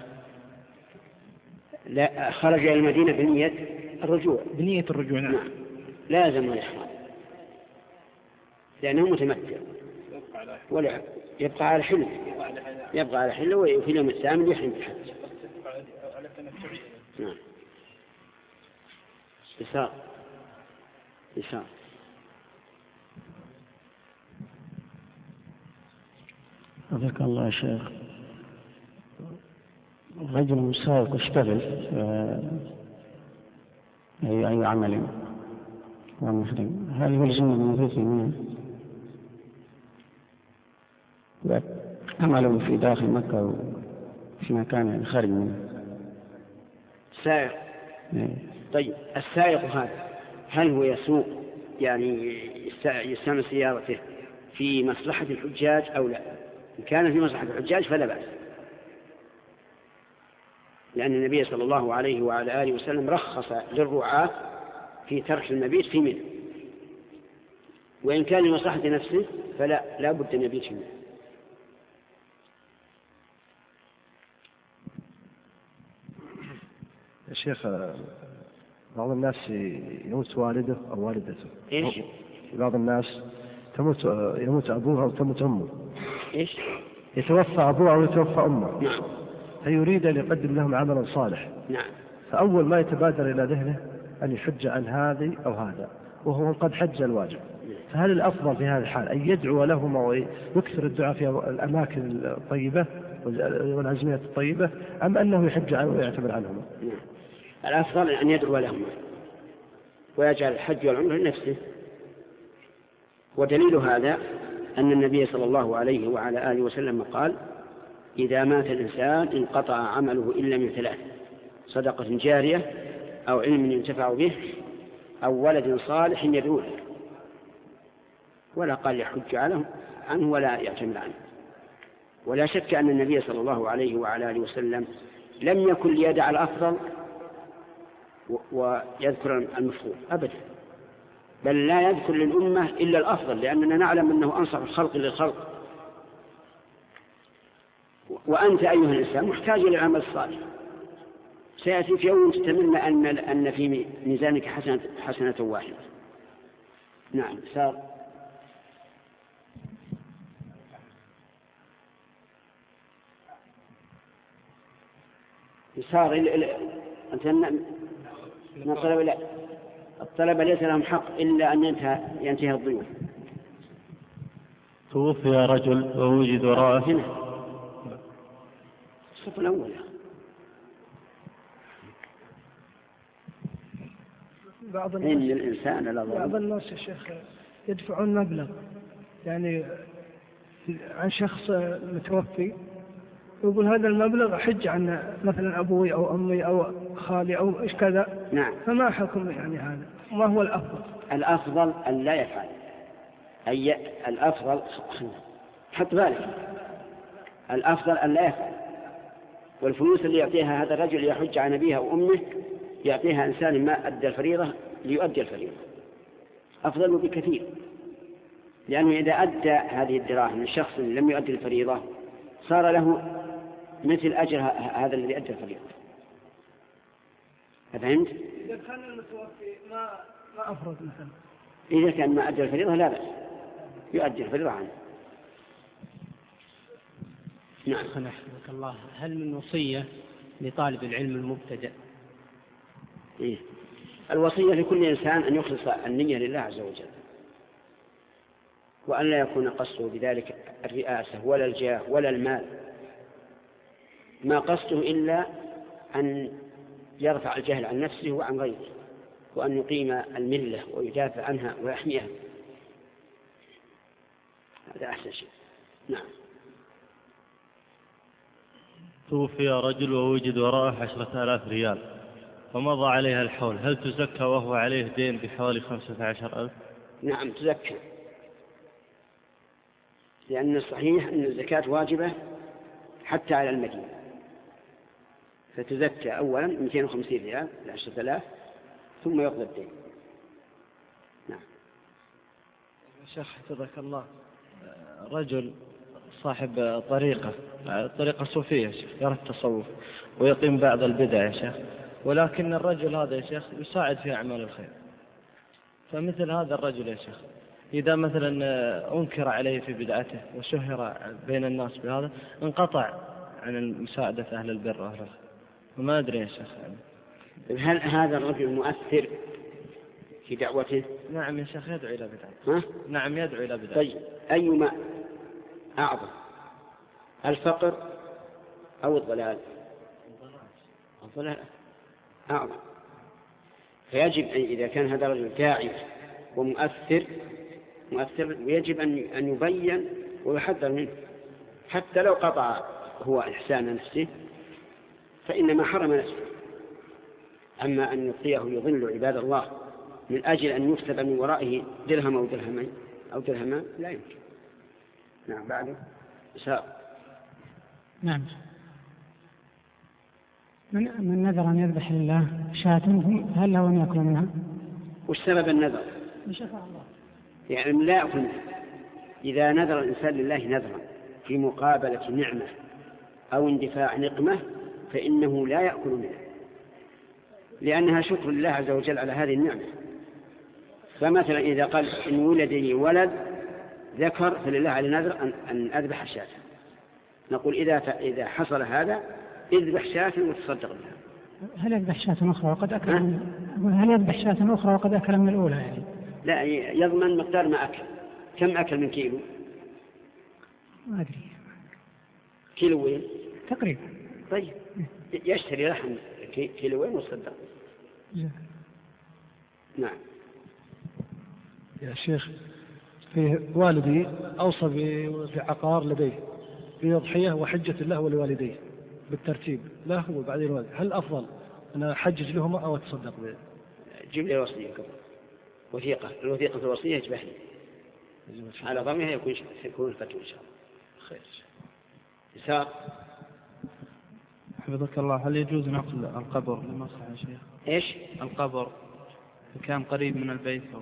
لا، خرج إلى المدينة بنية الرجوع. بنية الرجوع نعم. لا يلزمه الإحرام لأنه متمتع، ولا يبقى على حله يبقى على حله وفي اليوم الثامن يحرم بالحج. نعم. يسار يسار. حفظك الله يا شيخ. رجل مسافر اشتغل أي أي عمل ومحرم، هل يلزم المنفذ منه عمل في داخل مكة وفي مكان خارج منه؟ السائق. طيب السائق هذا هل هو يسوق يعني يستعمل سيارته في مصلحة الحجاج أو لا؟ إن كان في مصلحة الحجاج فلا بأس، لأن النبي صلى الله عليه وعلى آله وسلم رخص للرعاة في ترك المبيت في منى. وإن كان لمصلحة نفسه فلا لا بد أن يبيت في منى. يا شيخ، بعض الناس يموت والده أو والدته. إيش؟ بعض الناس تموت يموت أبوها أو تموت أمه. إيش؟ يتوفى أبوها أو يتوفى أمه. نعم. فيريد أن يقدم لهم عملا صالح. نعم. فأول ما يتبادر إلى ذهنه أن يحج عن هذه أو هذا وهو قد حج الواجب. فهل الأفضل في هذا الحال أن يدعو لهم ويكثر الدعاء في الأماكن الطيبة والعزمية الطيبة، أم أنه يحج عنه ويعتبر عنهم؟ نعم. الأفضل أن يدعو لهم ويجعل الحج والعمرة لنفسه. ودليل هذا أن النبي صلى الله عليه وعلى آله وسلم قال: إذا مات الإنسان انقطع عمله إلا من ثلاث: صدقة جارية أو علم ينتفع به أو ولد صالح يدعو له. ولا قال يحج عنه ولا يعتمد عنه. ولا شك أن النبي صلى الله عليه وعلى آله وسلم لم يكن ليدع الأفضل ويذكر المفضول أبدا، بل لا يذكر للأمة إلا الأفضل، لأننا نعلم أنه أنصح الخلق للخلق. وأنت أيها الإنسان محتاج إلى العمل الصالح. سيأتي في يوم تتمنى أن أن في ميزانك حسنة حسنة واحدة. نعم. صار صار أنت من طلب لا الطلبة ليس لهم حق إلا أن ينتهي ينتهي الضيوف. توفي رجل ووجد وراءه هنا الصف الأول. بعض الناس إن الإنسان لا بعض الناس يا شيخ يدفعون مبلغ يعني عن شخص متوفي، يقول هذا المبلغ أحج عن مثلا أبوي أو أمي أو خالي أو إيش كذا. نعم. فما حكم يعني هذا؟ ما هو الأفضل؟ الأفضل أن لا يفعل. أي الأفضل حط بالك، الأفضل أن لا يفعل. والفلوس اللي يعطيها هذا الرجل يحج عن أبيها وأمه يعطيها إنسان ما أدى الفريضة ليؤدي الفريضة، أفضل بكثير. لأنه إذا أدى هذه الدراهم لشخص لم يؤدي الفريضة صار له مثل أجر هذا الذي أدى الفريضة. فهمت؟ إذا كان المتوفي ما ما أفرض مثلا، إذا كان ما أدى الفريضة لا بأس، يؤدي الفريضة عنه. نعم. رحمك الله، هل من وصية لطالب العلم المبتدئ؟ إيه؟ الوصية لكل إنسان أن يخلص النية لله عز وجل، وأن لا يكون قصده بذلك الرئاسة ولا الجاه ولا المال، ما قصده إلا أن يرفع الجهل عن نفسه وعن غيره، وأن يقيم الملة ويدافع عنها ويحميها. هذا أحسن شيء. نعم. توفي رجل ووجد وراءه عشرة آلاف ريال ومضى عليها الحول، هل تزكى وهو عليه دين بحوالي خمسة عشر ألف؟ نعم تزكى، لأن الصحيح أن الزكاة واجبة حتى على المدينة، فتزكى أولا مئتين وخمسين ريال لعشرة آلاف ثم يقضى الدين. نعم. شيخ حفظك الله، رجل صاحب طريقة طريقة صوفية يرى التصوف ويقيم بعض البدع يا شيخ، ولكن الرجل هذا يا شيخ يساعد في أعمال الخير، فمثل هذا الرجل يا شيخ إذا مثلا أنكر عليه في بدعته وشهر بين الناس بهذا انقطع عن مساعدة أهل البر وأهل الخير، وما أدري يا شيخ يعني. هل هذا الرجل مؤثر في دعوته؟ نعم يا شيخ يدعو إلى بدعته. ها؟ نعم يدعو إلى بدعته. طيب أيما أعظم، الفقر أو الضلال؟ الضلال أعظم. فيجب إذا كان هذا الرجل داعي ومؤثر مؤثر يجب أن يبين ويحذر منه، حتى لو قطع هو إحسان نفسه فإنما حرم نفسه. أما أن يطيعه يضل عباد الله من أجل أن يكسب من ورائه درهم أو درهمين أو درهمان لا يمكن. نعم. بعده إسحاق. نعم. من, من نذر أن يذبح لله شاة هل له أن يأكل منها؟ وش سبب النذر؟ بشفاء الله. يعني لا يأكل منها. إذا نذر الإنسان لله نذرا في مقابلة نعمة أو اندفاع نقمة فإنه لا يأكل منها، لأنها شكر لله عز وجل على هذه النعمة. فمثلا إذا قال إن ولد لي ولد ذكر فلله على نذر أن, أن أذبح شاة، نقول إذا إذا حصل هذا اذبح شاة وتصدق بها. هل يذبح شاة أخرى وقد أكل من... هل يذبح شاة أخرى وقد أكل من الأولى يعني؟ لا، يضمن مقدار ما أكل. كم أكل من كيلو؟ ما أدري. كيلوين تقريبا. طيب يشتري لحم كيلوين وصدق. نعم. يا شيخ في والدي أوصى بعقار لديه في أضحية وحجة له ولوالديه بالترتيب له وبعدين والديه، هل أفضل أنا أحجج لهما أو أتصدق به؟ جيب لي وصية قبل وثيقة، الوثيقة الوصية يجبه لي على ضمنها يكون يكون الفتوى إن شاء الله. خير. إسحاق. حفظك الله، هل يجوز نقل القبر لمصلحة يا شيخ؟ إيش؟ القبر كان قريب من البيت أو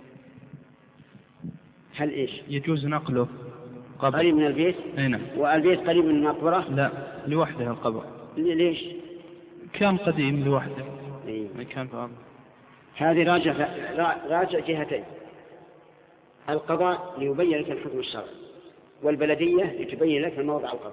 هل إيش؟ يجوز نقله قبر قريب من البيت؟ نعم. والبيت قريب من المقبرة؟ لا، لوحده القبر. ليش؟ كان قديم لوحده. أيوه. ما كان في أرض. هذه راجع راجع جهتين، القضاء ليبين لك الحكم الشرعي، والبلدية لتبين لك الموضع القبر.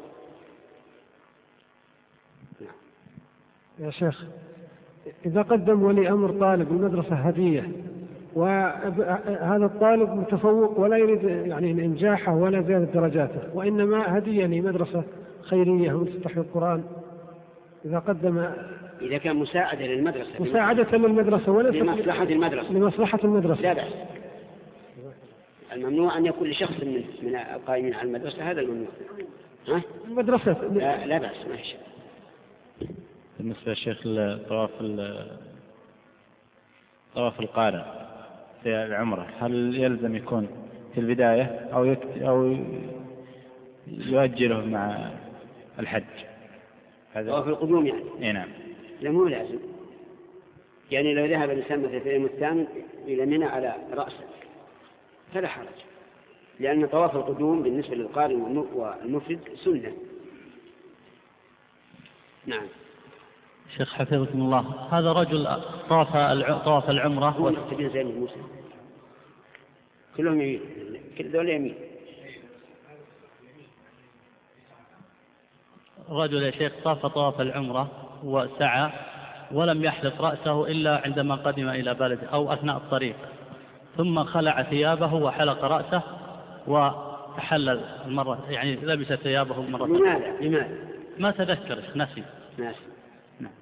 نعم. يا شيخ إذا قدم ولي أمر طالب المدرسة هدية وهذا الطالب متفوق ولا يريد يعني إنجاحه ولا زيادة درجاته وإنما هدية لمدرسة خيرية وتفتح القرآن، إذا قدم إذا كان مساعدة للمدرسة مساعدة للمدرسة وليس لمصلحة المدرسة لمصلحة المدرسة لا بأس. الممنوع أن يكون لشخص من من القائمين على المدرسة، هذا الممنوع. ها؟ المدرسة لا, لا بأس ما هي. بالنسبة للشيخ طواف طواف القارئ في العمرة هل يلزم يكون في البداية أو يكت أو يؤجله مع الحج؟ هذا طواف القدوم يعني؟ إيه نعم. لا مو لازم، يعني لو ذهب الإنسان مثلا في اليوم الثامن إلى منى على رأسه فلا حرج، لأن طواف القدوم بالنسبة للقارئ والمفرد سنة. نعم. شيخ حفظكم الله، هذا رجل طاف طاف العمرة هو نكتبين زي موسى كلهم يمين، كل دول يمين. رجل يا شيخ طاف طواف العمرة وسعى ولم يحلق رأسه إلا عندما قدم إلى بلده أو أثناء الطريق، ثم خلع ثيابه وحلق رأسه وتحلل المرة، يعني لبس ثيابه مرة. لماذا؟ لماذا؟ ما تذكر، نسي. نسي. نعم.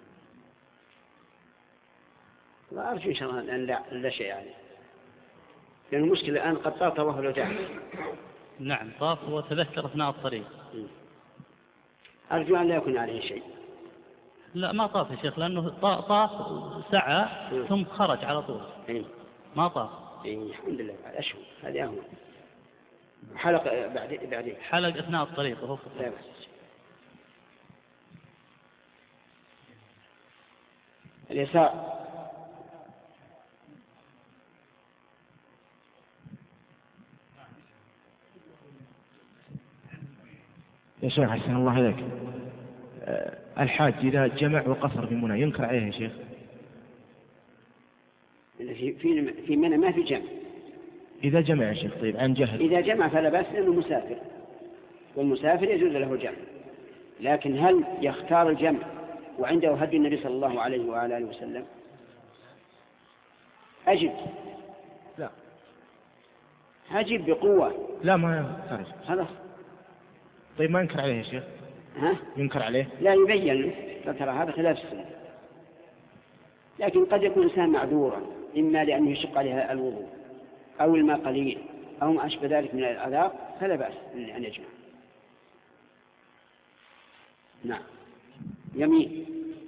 لا أرجو إن شاء الله أن لا, لا شيء يعني، لأن المشكلة الآن قد طاف طواف الوداع. نعم طاف وتذكر أثناء الطريق. أرجو أن لا يكون عليه شيء. لا ما طاف يا شيخ، لأنه طاف سعى ثم خرج على طول. إيه؟ ما طاف. إيه الحمد لله أشهر هذه أهون. حلق بعد بعدين. حلق أثناء الطريق وهو لا بس. اليسار. يا شيخ حسن الله عليك، الحاج إذا جمع وقصر في منى ينكر عليه يا شيخ؟ في في في منى ما في جمع. إذا جمع يا شيخ طيب عن جهل. إذا جمع فلا بأس لأنه مسافر، والمسافر يجوز له الجمع، لكن هل يختار الجمع وعنده هدي النبي صلى الله عليه وعلى آله وسلم؟ أجب. لا. أجب بقوة. لا ما ينكر. خلاص. طيب ما ينكر عليه يا شيخ؟ ها؟ ينكر عليه؟ لا يبين له، ترى هذا خلاف السنة، لكن قد يكون الإنسان معذورا، إما لأنه يشق عليها الوضوء أو الماء قليل أو ما أشبه ذلك من العذاب، فلا بأس أن يجمع. نعم. يمين.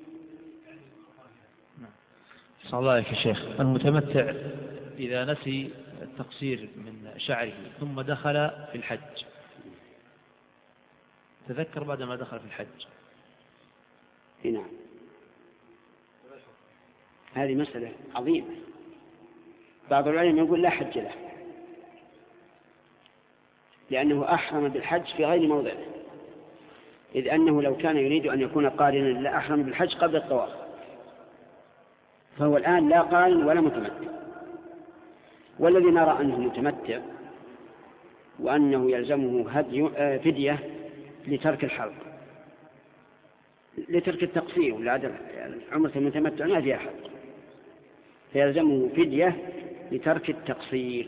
صلى الله عليك يا شيخ، المتمتع إذا نسي التقصير من شعره ثم دخل في الحج، تذكر بعد ما دخل في الحج. نعم. هذه مسألة عظيمة. بعض العلماء يقول لا حج له، لأنه أحرم بالحج في غير موضعه، إذ أنه لو كان يريد أن يكون قارنا لأحرم بالحج قبل الطواف، فهو الآن لا قارن ولا متمتع. والذي نرى أنه متمتع وأنه يلزمه هدي فدية لترك الحلق، لترك التقصير والعدل، يعني عمرة المتمتع ما فيها حلق، فيلزمه فدية لترك التقصير،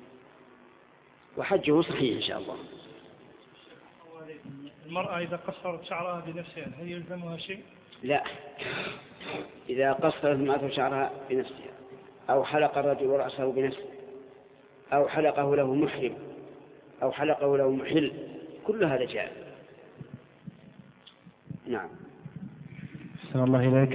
وحجه صحيح إن شاء الله. المرأة إذا قصرت شعرها بنفسها هل يلزمها شيء؟ لا، إذا قصرت المرأة شعرها بنفسها أو حلق الرجل رأسه بنفسه أو حلقه له محرم أو حلقه له محل، كل هذا جائز. نعم. أحسن الله إليك.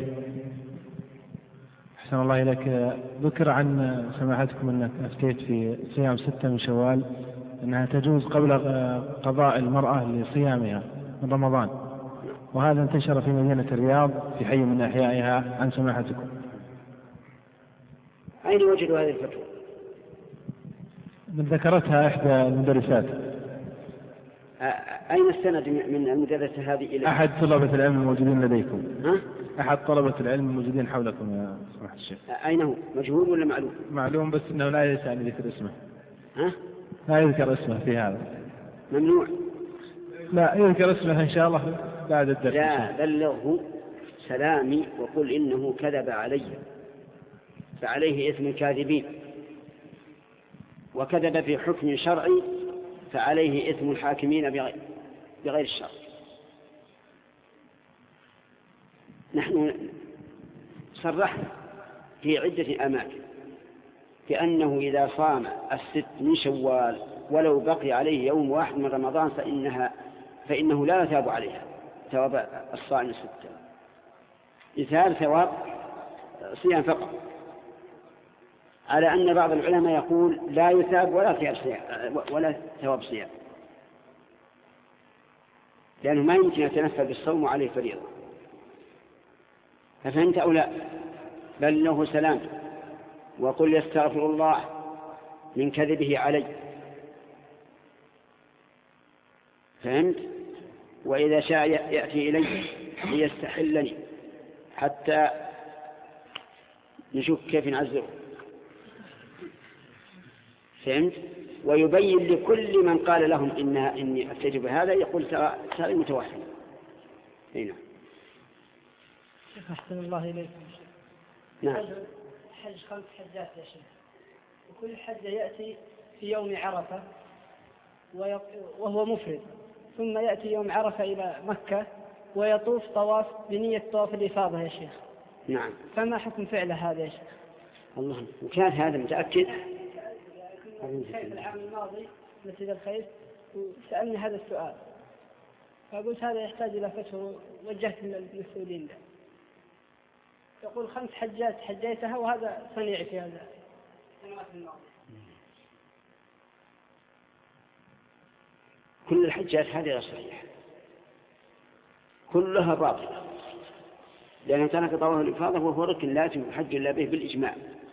أحسن الله إليك. ذكر عن سماحتكم أنك أفتيت في صيام ستة من شوال أنها تجوز قبل قضاء المرأة لصيامها من رمضان، وهذا انتشر في مدينة الرياض في حي من أحيائها عن سماحتكم. أين وجدوا هذه الفتوى؟ من ذكرتها إحدى المدرسات. أين السند من المدرسة هذه إلى أحد طلبة العلم الموجودين لديكم. ها؟ أحد طلبة العلم الموجودين حولكم يا سماحة الشيخ. أين هو؟ مجهول ولا معلوم؟ معلوم بس أنه لا يسعني ذكر اسمه. ها؟ لا يذكر اسمه في هذا. ممنوع. لا يذكر اسمه إن شاء الله بعد الدرس. لا بلغه سلامي وقل إنه كذب علي فعليه إثم الكاذبين، وكذب في حكم شرعي فعليه إثم الحاكمين بغير, بغير الشرع. نحن صرحنا في عدة أماكن بأنه إذا صام الست من شوال ولو بقي عليه يوم واحد من رمضان فإنها فإنه لا يثاب عليها ثواب الصائم الستة، مثال ثواب صيام فقط، على أن بعض العلماء يقول لا يثاب ولا ثواب صيام ولا ثواب صيام، لأنه ما يمكن يتنفل بالصوم وعليه فريضة. ففهمت أو لا؟ بل له سلام وقل يستغفر الله من كذبه علي. فهمت؟ وإذا شاء يأتي إلي ليستحلني حتى نشوف كيف نعزره. فهمت؟ ويبين لكل من قال لهم إن إني أفتجب هذا يقول ترى متوهم. هنا. شيخ أحسن الله إليكم. نعم. حج خمس حجات يا شيخ، وكل حجة يأتي في يوم عرفة وهو مفرد، ثم يأتي يوم عرفة إلى مكة ويطوف طواف بنية طواف الإفاضة يا شيخ. نعم. فما حكم فعله هذا يا شيخ؟ الله كان هذا متأكد. في العام الماضي مسجد الخير وسألني هذا السؤال، فقلت هذا يحتاج إلى فتوى ووجهت للمسؤولين له. يقول خمس حجات حجيتها وهذا صنيعي في هذا السنوات الماضية. كل الحجات هذه غير صحيحة، كلها باطلة، لأنه ترك طواف الإفاضة وهو ركن لازم الحج إلا به بالإجماع،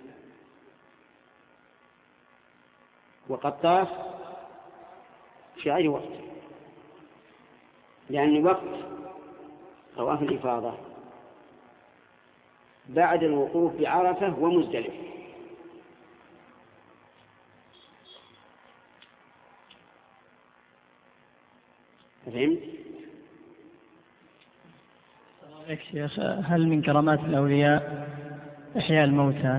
وقد طاف في غير وقت، لأن وقت طواف الإفاضة بعد الوقوف بعرفة ومزدلفة. فهمت؟ يا شيخ، هل من كرامات الأولياء إحياء الموتى؟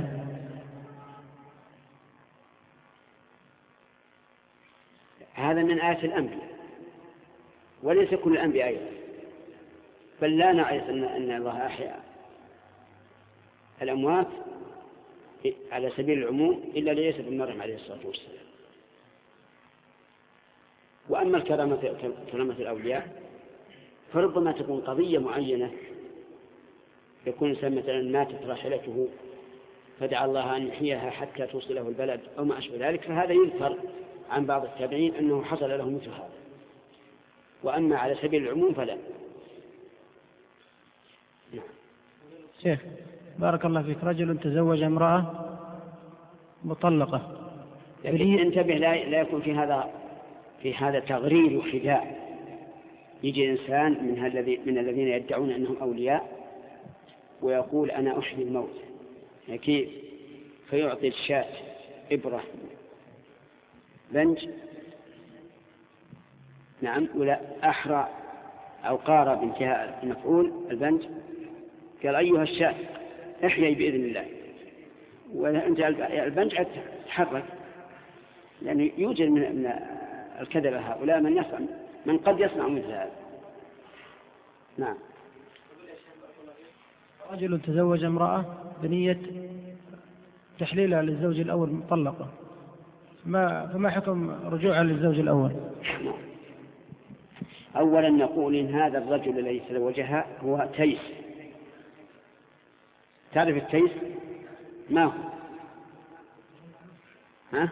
هذا من آيات الأنبياء، وليس كل الأنبياء أيضا، بل لا نعرف أن أن الله أحيا الأموات على سبيل العموم إلا لعيسى بن مريم عليه الصلاة والسلام. وأما الكرامة كرامة الأولياء فربما تكون قضية معينة، يكون إنسان مثلا ماتت راحلته فدعا الله أن يحييها حتى توصله البلد أو ما أشبه ذلك، فهذا يذكر عن بعض التابعين أنه حصل له مثل هذا. وأما على سبيل العموم فلا. نعم. شيخ بارك الله فيك، رجل تزوج امرأة مطلقة، لكن انتبه لا, لا يكون في هذا في هذا تغرير وخداع. يجي إنسان من, الذي من الذين يدعون أنهم أولياء ويقول أنا أحيي الموت، كيف؟ فيعطي الشاة إبرة بنج، نعم، ولا أحرى أو قارة بانتهاء المفعول البنج، قال أيها الشاة احيي بإذن الله، وأنت البنج تتحرك، لأنه يوجد من الكذبة هؤلاء من يصنع من قد يصنع مثل هذا. نعم. رجل تزوج امرأة بنية تحليلها للزوج الأول مطلقة، ما فما حكم رجوعها للزوج الأول؟ أولا نقول إن هذا الرجل الذي تزوجها هو تيس. تعرف التيس ما هو؟ ها؟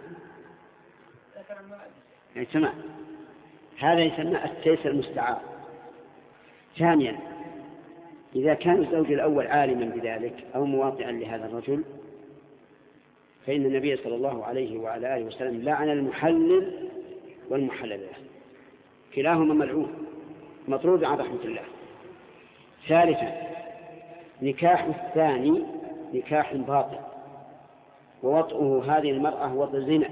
يسمى هذا يسمى التيس المستعار. ثانيا إذا كان الزوج الأول عالما بذلك أو مواطئا لهذا الرجل فإن النبي صلى الله عليه وعلى آله وسلم لعن المحلل والمحلل له، كلاهما ملعون مطرود عن رحمة الله. ثالثا نكاح الثاني نكاح باطل، ووطئه هذه المرأة وطئ زنا.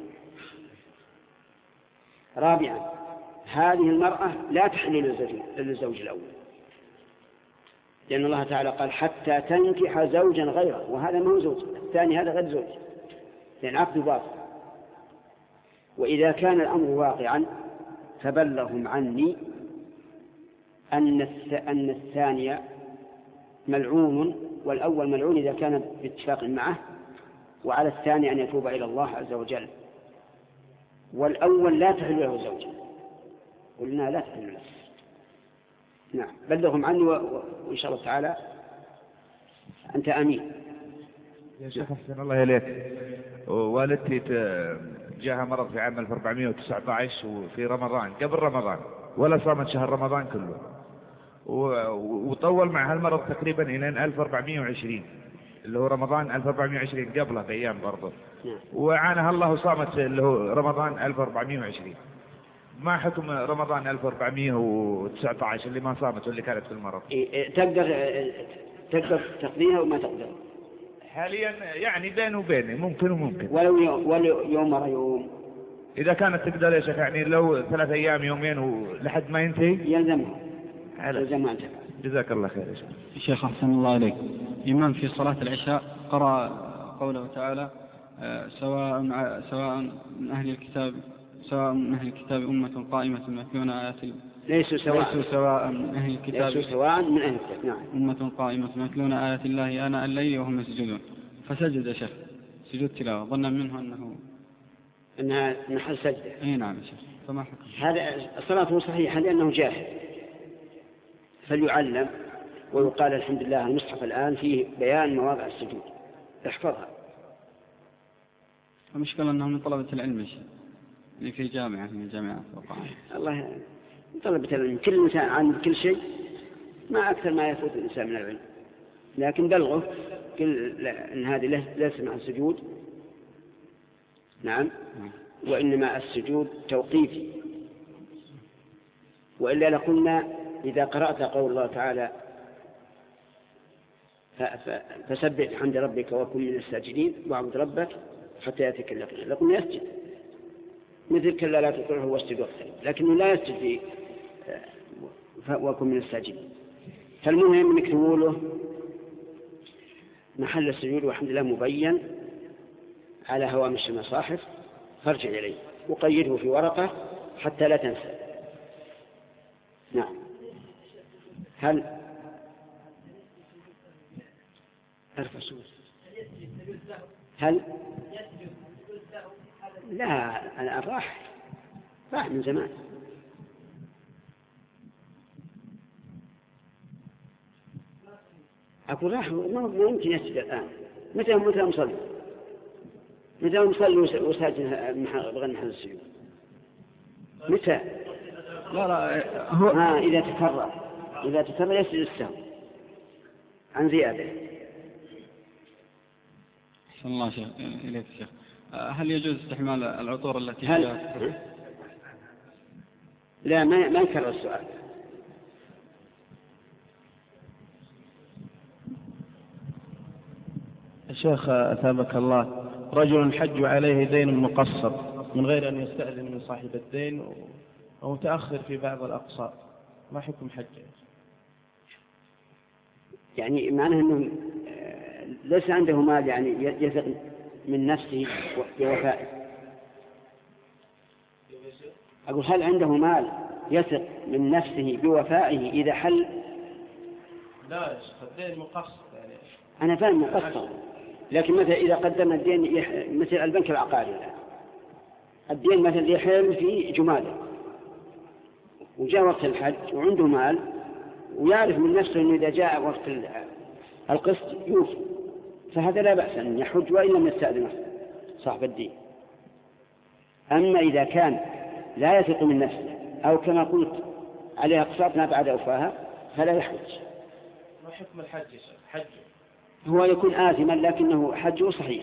رابعا هذه المرأة لا تحل للزوج الأول، لأن الله تعالى قال حتى تنكح زوجا غيره، وهذا ما هو زوج، الثاني هذا غير زوج لأن عقد باطل. وإذا كان الأمر واقعا فبلغهم عني أن أن الثانية ملعون والأول ملعون إذا كان باتفاق معه، وعلى الثاني أن يتوب إلى الله عز وجل. والأول لا تحل له زوجا، قلنا لا تحل له. نعم، بلغهم عني وإن شاء الله تعالى أنت أمين. يا شيخ أحسن الله إليك، والدتي جاءها مرض في عام ألف وأربعمائة وتسعة عشر وفي رمضان قبل رمضان، ولا صامت شهر رمضان كله، وطول مع هالمرض تقريبا إلى ألف وأربعمائة وعشرين اللي هو رمضان ألف وأربعمائة وعشرين قبله بأيام برضه، وعانها الله وصامت اللي هو رمضان ألف وأربعمائة وعشرين. ما حكم رمضان ألف وأربعمائة وتسعة عشر اللي ما صامت واللي كانت في المرض؟ تقدر تقدر تقضيها وما تقدر حاليا، يعني بين وبين ممكن وممكن، ولو يوم ولو يوم مرة يوم إذا كانت تقدر يا شيخ، يعني لو ثلاث أيام يومين ولحد ما ينتهي يلزمها. جزاء ما أنت. جزاك الله خير يا شيخ. شيخ أحسن الله عليك. إمام في صلاة العشاء قرأ قوله تعالى سواء سواء من أهل الكتاب سواء من أهل الكتاب أمة قائمة يتلون آيات ليسوا سواء ليسوا سواء من أهل الكتاب ليسوا سواء من أهل الكتاب. نعم. أمة قائمة يتلون آيات الله آناء الليل وهم يسجدون فسجد شيخ سجود تلاوة ظنا منه أنه أنها محل سجدة. أي نعم شيخ. فما حكم هذا صلاته صحيحة لأنه جاهل فليعلم ويقال الحمد لله المصحف الآن فيه بيان مواضع السجود احفظها. المشكلة أنه من طلبة العلم شيء يعني في جامعة من الجامعات الله طلبة العلم كل إنسان عن كل شيء ما أكثر ما يفوت الإنسان من العلم لكن بلغه كل أن هذه ليس مع السجود. نعم. وإنما السجود توقيفي وإلا لقلنا إذا قرأت قول الله تعالى فسبح بحمد ربك وكن من الساجدين واعبد ربك حتى يأتيك اليقين لقلنا يسجد مثل كلا لا تطيعه واسجد واقترب لكنه لا يسجد في وكن من الساجدين. فالمهم انك تقوله محل السجود والحمد لله مبين على هوامش المصاحف فارجع إليه وقيده في ورقة حتى لا تنسى. نعم. هل أرفع صوت هل لا أنا راح راح من زمان. أقول راح ما ممكن يسجد الآن. متى متى مصلي متى مصلي وساجد بغير محل السجود متى؟ لا لا هو ها إذا تكرر إذا تكرر يسجد السهو عن زيادة. أحسن الله شيخ إليك شيخ. هل يجوز استحمال العطور التي هل فيها؟ لا ما ما يكرر السؤال. الشيخ أثابك الله رجل حج عليه دين مقصر من غير أن يستأذن من صاحب الدين ومتأخر في بعض الأقساط ما حكم حجه؟ يعني معناه أنه ليس عنده مال يعني يثق من نفسه بوفائه. أقول هل عنده مال يثق من نفسه بوفائه إذا حل؟ لا الدين مقصر يعني. أنا فاهم مقصر لكن مثلا إذا قدم الدين يح... مثل البنك العقاري الآن الدين مثلا يحل في جماده وجاء وقت الحج وعنده مال ويعرف من نفسه أنه إذا جاء وقت القسط يوفي فهذا لا بأس أن يحج وإن لم يستأذن صاحب الدين. أما إذا كان لا يثق من نفسه أو كما قلت عليها أقساط ما بعد أوفاها فلا يحج. ما حكم الحج حج؟ هو يكون آثما لكنه حجه صحيح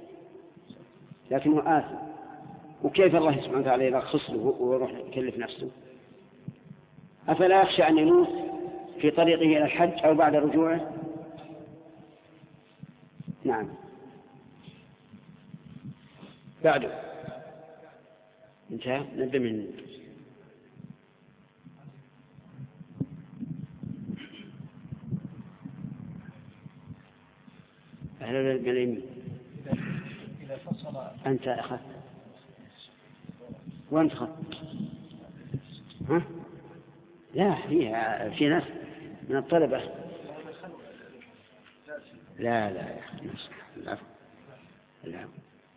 لكنه آثم. وكيف الله سبحانه وتعالى يرخص له ويروح يكلف نفسه؟ أفلا يخشى أن يموت في طريقه إلى الحج أو بعد رجوعه؟ نعم. بعده انتهى نبدأ من أهلا باليمين. إذا فصل أنت أخذت وأنت أخذت ها؟ لا في في ناس من الطلبة لا لا يا أخي العفو العفو.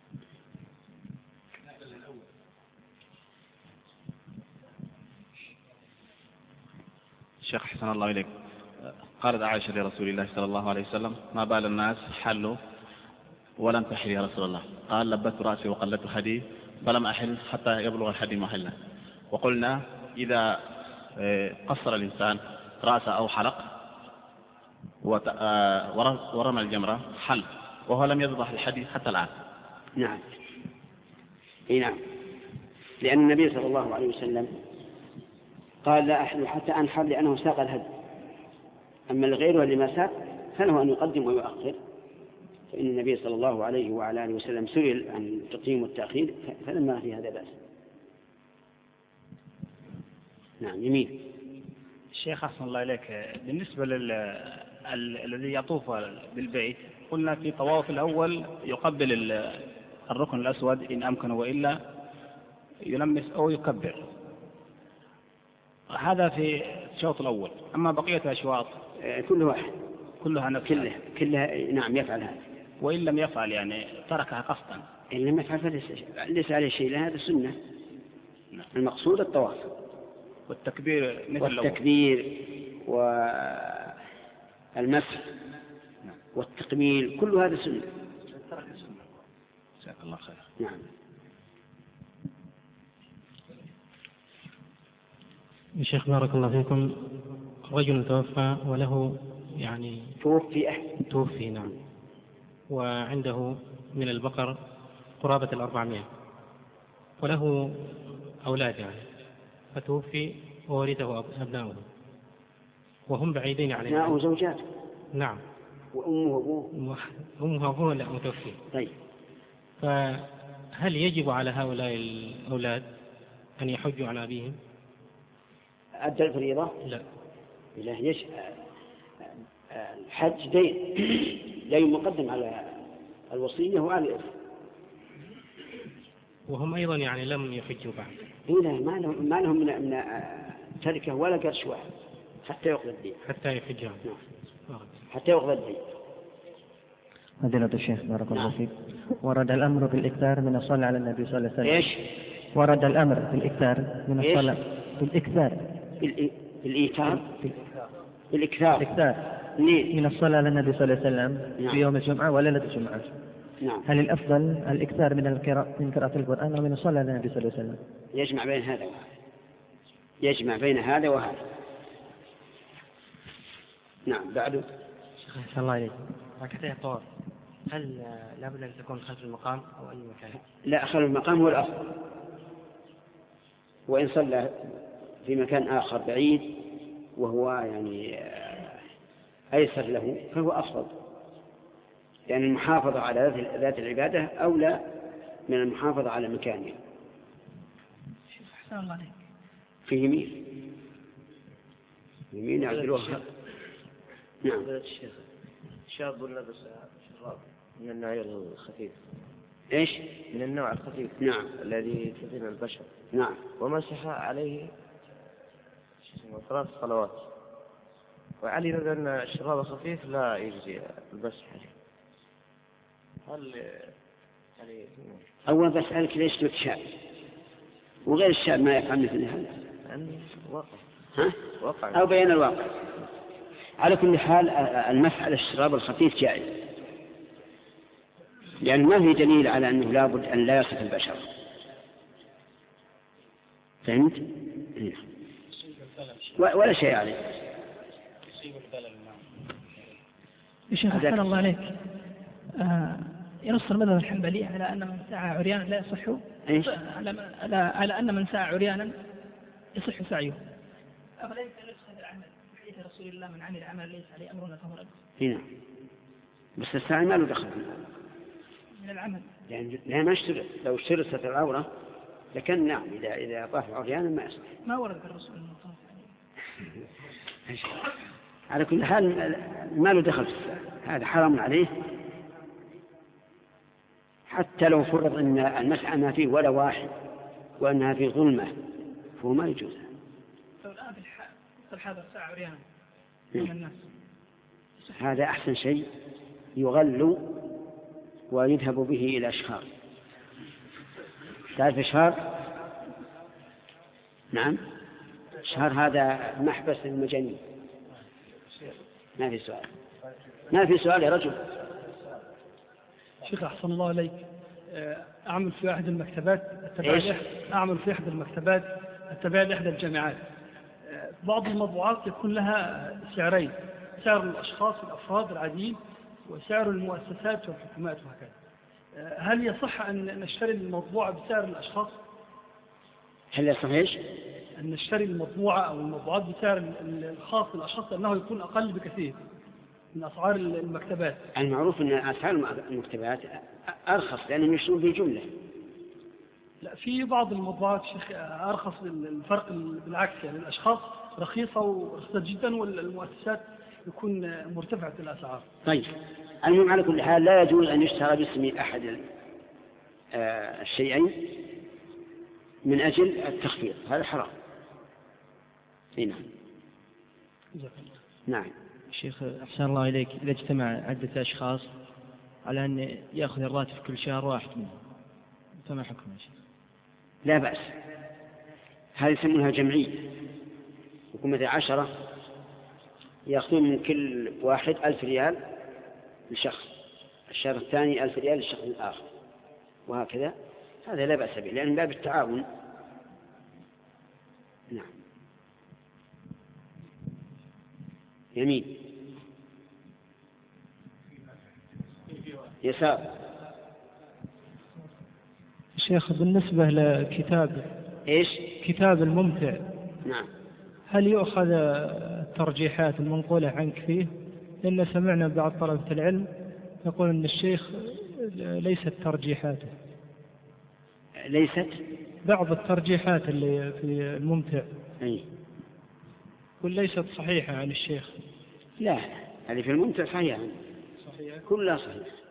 شيخ حسن الله إليك قالت عائشة لرسول الله صلى الله عليه وسلم ما بال الناس حلوا ولم تحل يا رسول الله؟ قال لبت رأسي وقلت حدي فلم أحل حتى يبلغ الحدي محله. وقلنا إذا قصر الإنسان رأسه أو حلق ورمى الجمرة حل وهو لم يذبح الحدي حتى الآن. نعم إيه نعم لأن النبي صلى الله عليه وسلم قال لا أحل حتى أنحر لأنه ساق الهدي. أما الغير لما ساق فله أن يقدم ويؤخر فإن النبي صلى الله عليه وعلى آله وسلم سئل عن التقديم والتأخير فلما في هذا بأس. نعم يمين الشيخ أحسن الله إليك، بالنسبة للذي يطوف بالبيت قلنا في طواف الأول يقبل الركن الأسود إن أمكن، وإلا يلمس أو يكبر. هذا في الشوط الأول. أما بقية الأشواط كل واحد كلها نفس كلها كلها نعم يفعل هذا. وإن لم يفعل يعني تركها قصدا، إن لم يفعل فليس عليه شيء، هذا سنة. نعم. المقصود الطواف والتكبير مثل والتكبير والمسح والتقبيل كل هذا سنة. جزاك الله خير. نعم. يا شيخ بارك الله فيكم، رجل توفى وله يعني توفي أحد توفي نعم، وعنده من البقر قرابة الأربعمائة وله أولاد يعني، فتوفي وورثه أبناؤه وهم بعيدين عليه. أبناؤه زوجاته. نعم. وأمه وأبوه. أمه وأبوه لا متوفي. طيب. فهل يجب على هؤلاء الأولاد أن يحجوا على أبيهم؟ أدى الفريضة؟ لا. لا يش... الحج دين دين مقدم على الوصية وعلى الإرث. وهم أيضا يعني لم يحجوا بعد. هنا ما لهم ما لهم من من تركه ولا قرش واحد حتى يقضى الدين. حتى يحجوا. نعم. حتى يقضى الدين. فضيلة الشيخ بارك الله فيك، ورد الأمر بالإكثار من الصلاة على النبي صلى الله عليه وسلم. إيش؟ ورد الأمر بالإكثار من الصلاة. بالإكثار. بالإيثار. بالإكثار. بالإكثار. ليه؟ من الصلاة على النبي صلى الله عليه وسلم. نعم. في يوم الجمعة وليلة الجمعة. نعم. هل الأفضل الإكثار من القراءة من قراءة القرآن أو من الصلاة على النبي صلى الله عليه وسلم؟ يجمع بين هذا وهذا. يجمع بين هذا وهذا. نعم. بعده. شيخ أحسن الله إليك، ركعتي الطواف هل لابد أن تكون خلف المقام أو أي مكان؟ لا، خلف المقام هو الأفضل، وإن صلى في مكان آخر بعيد وهو يعني أيسر له فهو أفضل، يعني المحافظة على ذات العبادة أولى من المحافظة على مكانه. أحسن الله عليك. في يمين يمين عبد الوهاب. نعم. الشيخ شاب لبس شراب من النوع الخفيف. ايش؟ من النوع الخفيف. نعم. الذي تثير البشر. نعم. ومسح عليه ثلاث صلوات، وعلم بأن الشراب الخفيف لا يجزي المسح عليه. هل يعني أول بسألك ليش لك شاب وغير الشاب ما يفعل مثل هذا؟ يعني واقع. ها؟ واقع. أو بيان الواقع. على كل حال المسح على الشراب الخفيف جائز، لأن ما في دليل على أنه لابد أن لا يصف البشر. فهمت؟ ولا شيء عليه. يا شيخ أحسن الله عليك، آه ينص المذهب الحنبلي على أن من سعى عريانا لا يصح. إيش؟ على, على أن من سعى عريانا يصح سعيه. أفلا يمكن نسخة العمل بحديث رسول الله من عمل عمل ليس عليه أمرنا فهو رد. هنا بس السعي ما له دخل من العمل، يعني لا ما اشترط. لو اشترط ستر العورة لكن نعم إذا إذا طاف عريانا ما يصح. ما ورد الرسول الله على كل حال ما له دخل في السعي، هذا حرام عليه، حتى لو فرض أن المسعى ما فيه ولا واحد وأنها فيه ظلمة فهو ما يجوز. لو الآن في الحاضر ساعة عريانا من الناس هذا أحسن شيء، يغل ويذهب به إلى أشخار. تعرف أشخار؟ نعم. أشخار هذا محبس المجانين. ما في سؤال، ما في سؤال يا رجل. شيخ أحسن الله عليك، أعمل في أحد المكتبات التابعة أعمل في أحد المكتبات التابعة لإحدى الجامعات. بعض المطبوعات يكون لها سعرين، سعر الأشخاص والأفراد العاديين وسعر المؤسسات والحكومات وهكذا. هل يصح أن نشتري المطبوعة بسعر الأشخاص؟ هل يصح إيش؟ أن نشتري المطبوعة أو المطبوعات بسعر الخاص بالأشخاص لأنه يكون أقل بكثير من أسعار المكتبات. المعروف أن أسعار المكتبات أرخص لأنهم يشترون بالجملة. لا، في بعض المطبوعات شيخ أرخص. الفرق بالعكس، يعني الأشخاص رخيصة ورخيصة جدا والمؤسسات يكون مرتفعة الأسعار. طيب المهم على كل حال لا يجوز أن يشترى باسم أحد الشيئين من أجل التخفيض، هذا حرام. نعم. نعم. شيخ أحسن الله إليك، إذا اجتمع عدة أشخاص على أن يأخذ الراتب كل شهر واحد منهم فما حكم يا شيخ؟ لا بأس، هذه يسمونها جمعية، يكون مثل عشرة يأخذون من كل واحد ألف ريال لشخص، الشهر الثاني ألف ريال للشخص الآخر، وهكذا. هذا لا بأس به لأن باب التعاون. نعم. يمين يسار. شيخ بالنسبة لكتاب إيش؟ كتاب الممتع، نعم، هل يؤخذ الترجيحات المنقولة عنك فيه؟ لأن سمعنا بعض طلبة العلم يقول أن الشيخ ليست ترجيحاته، ليست بعض الترجيحات اللي في الممتع أي وليست صحيحة عن الشيخ. لا، هذه في الممتع صحيحة، صحيح كلها صحيحة.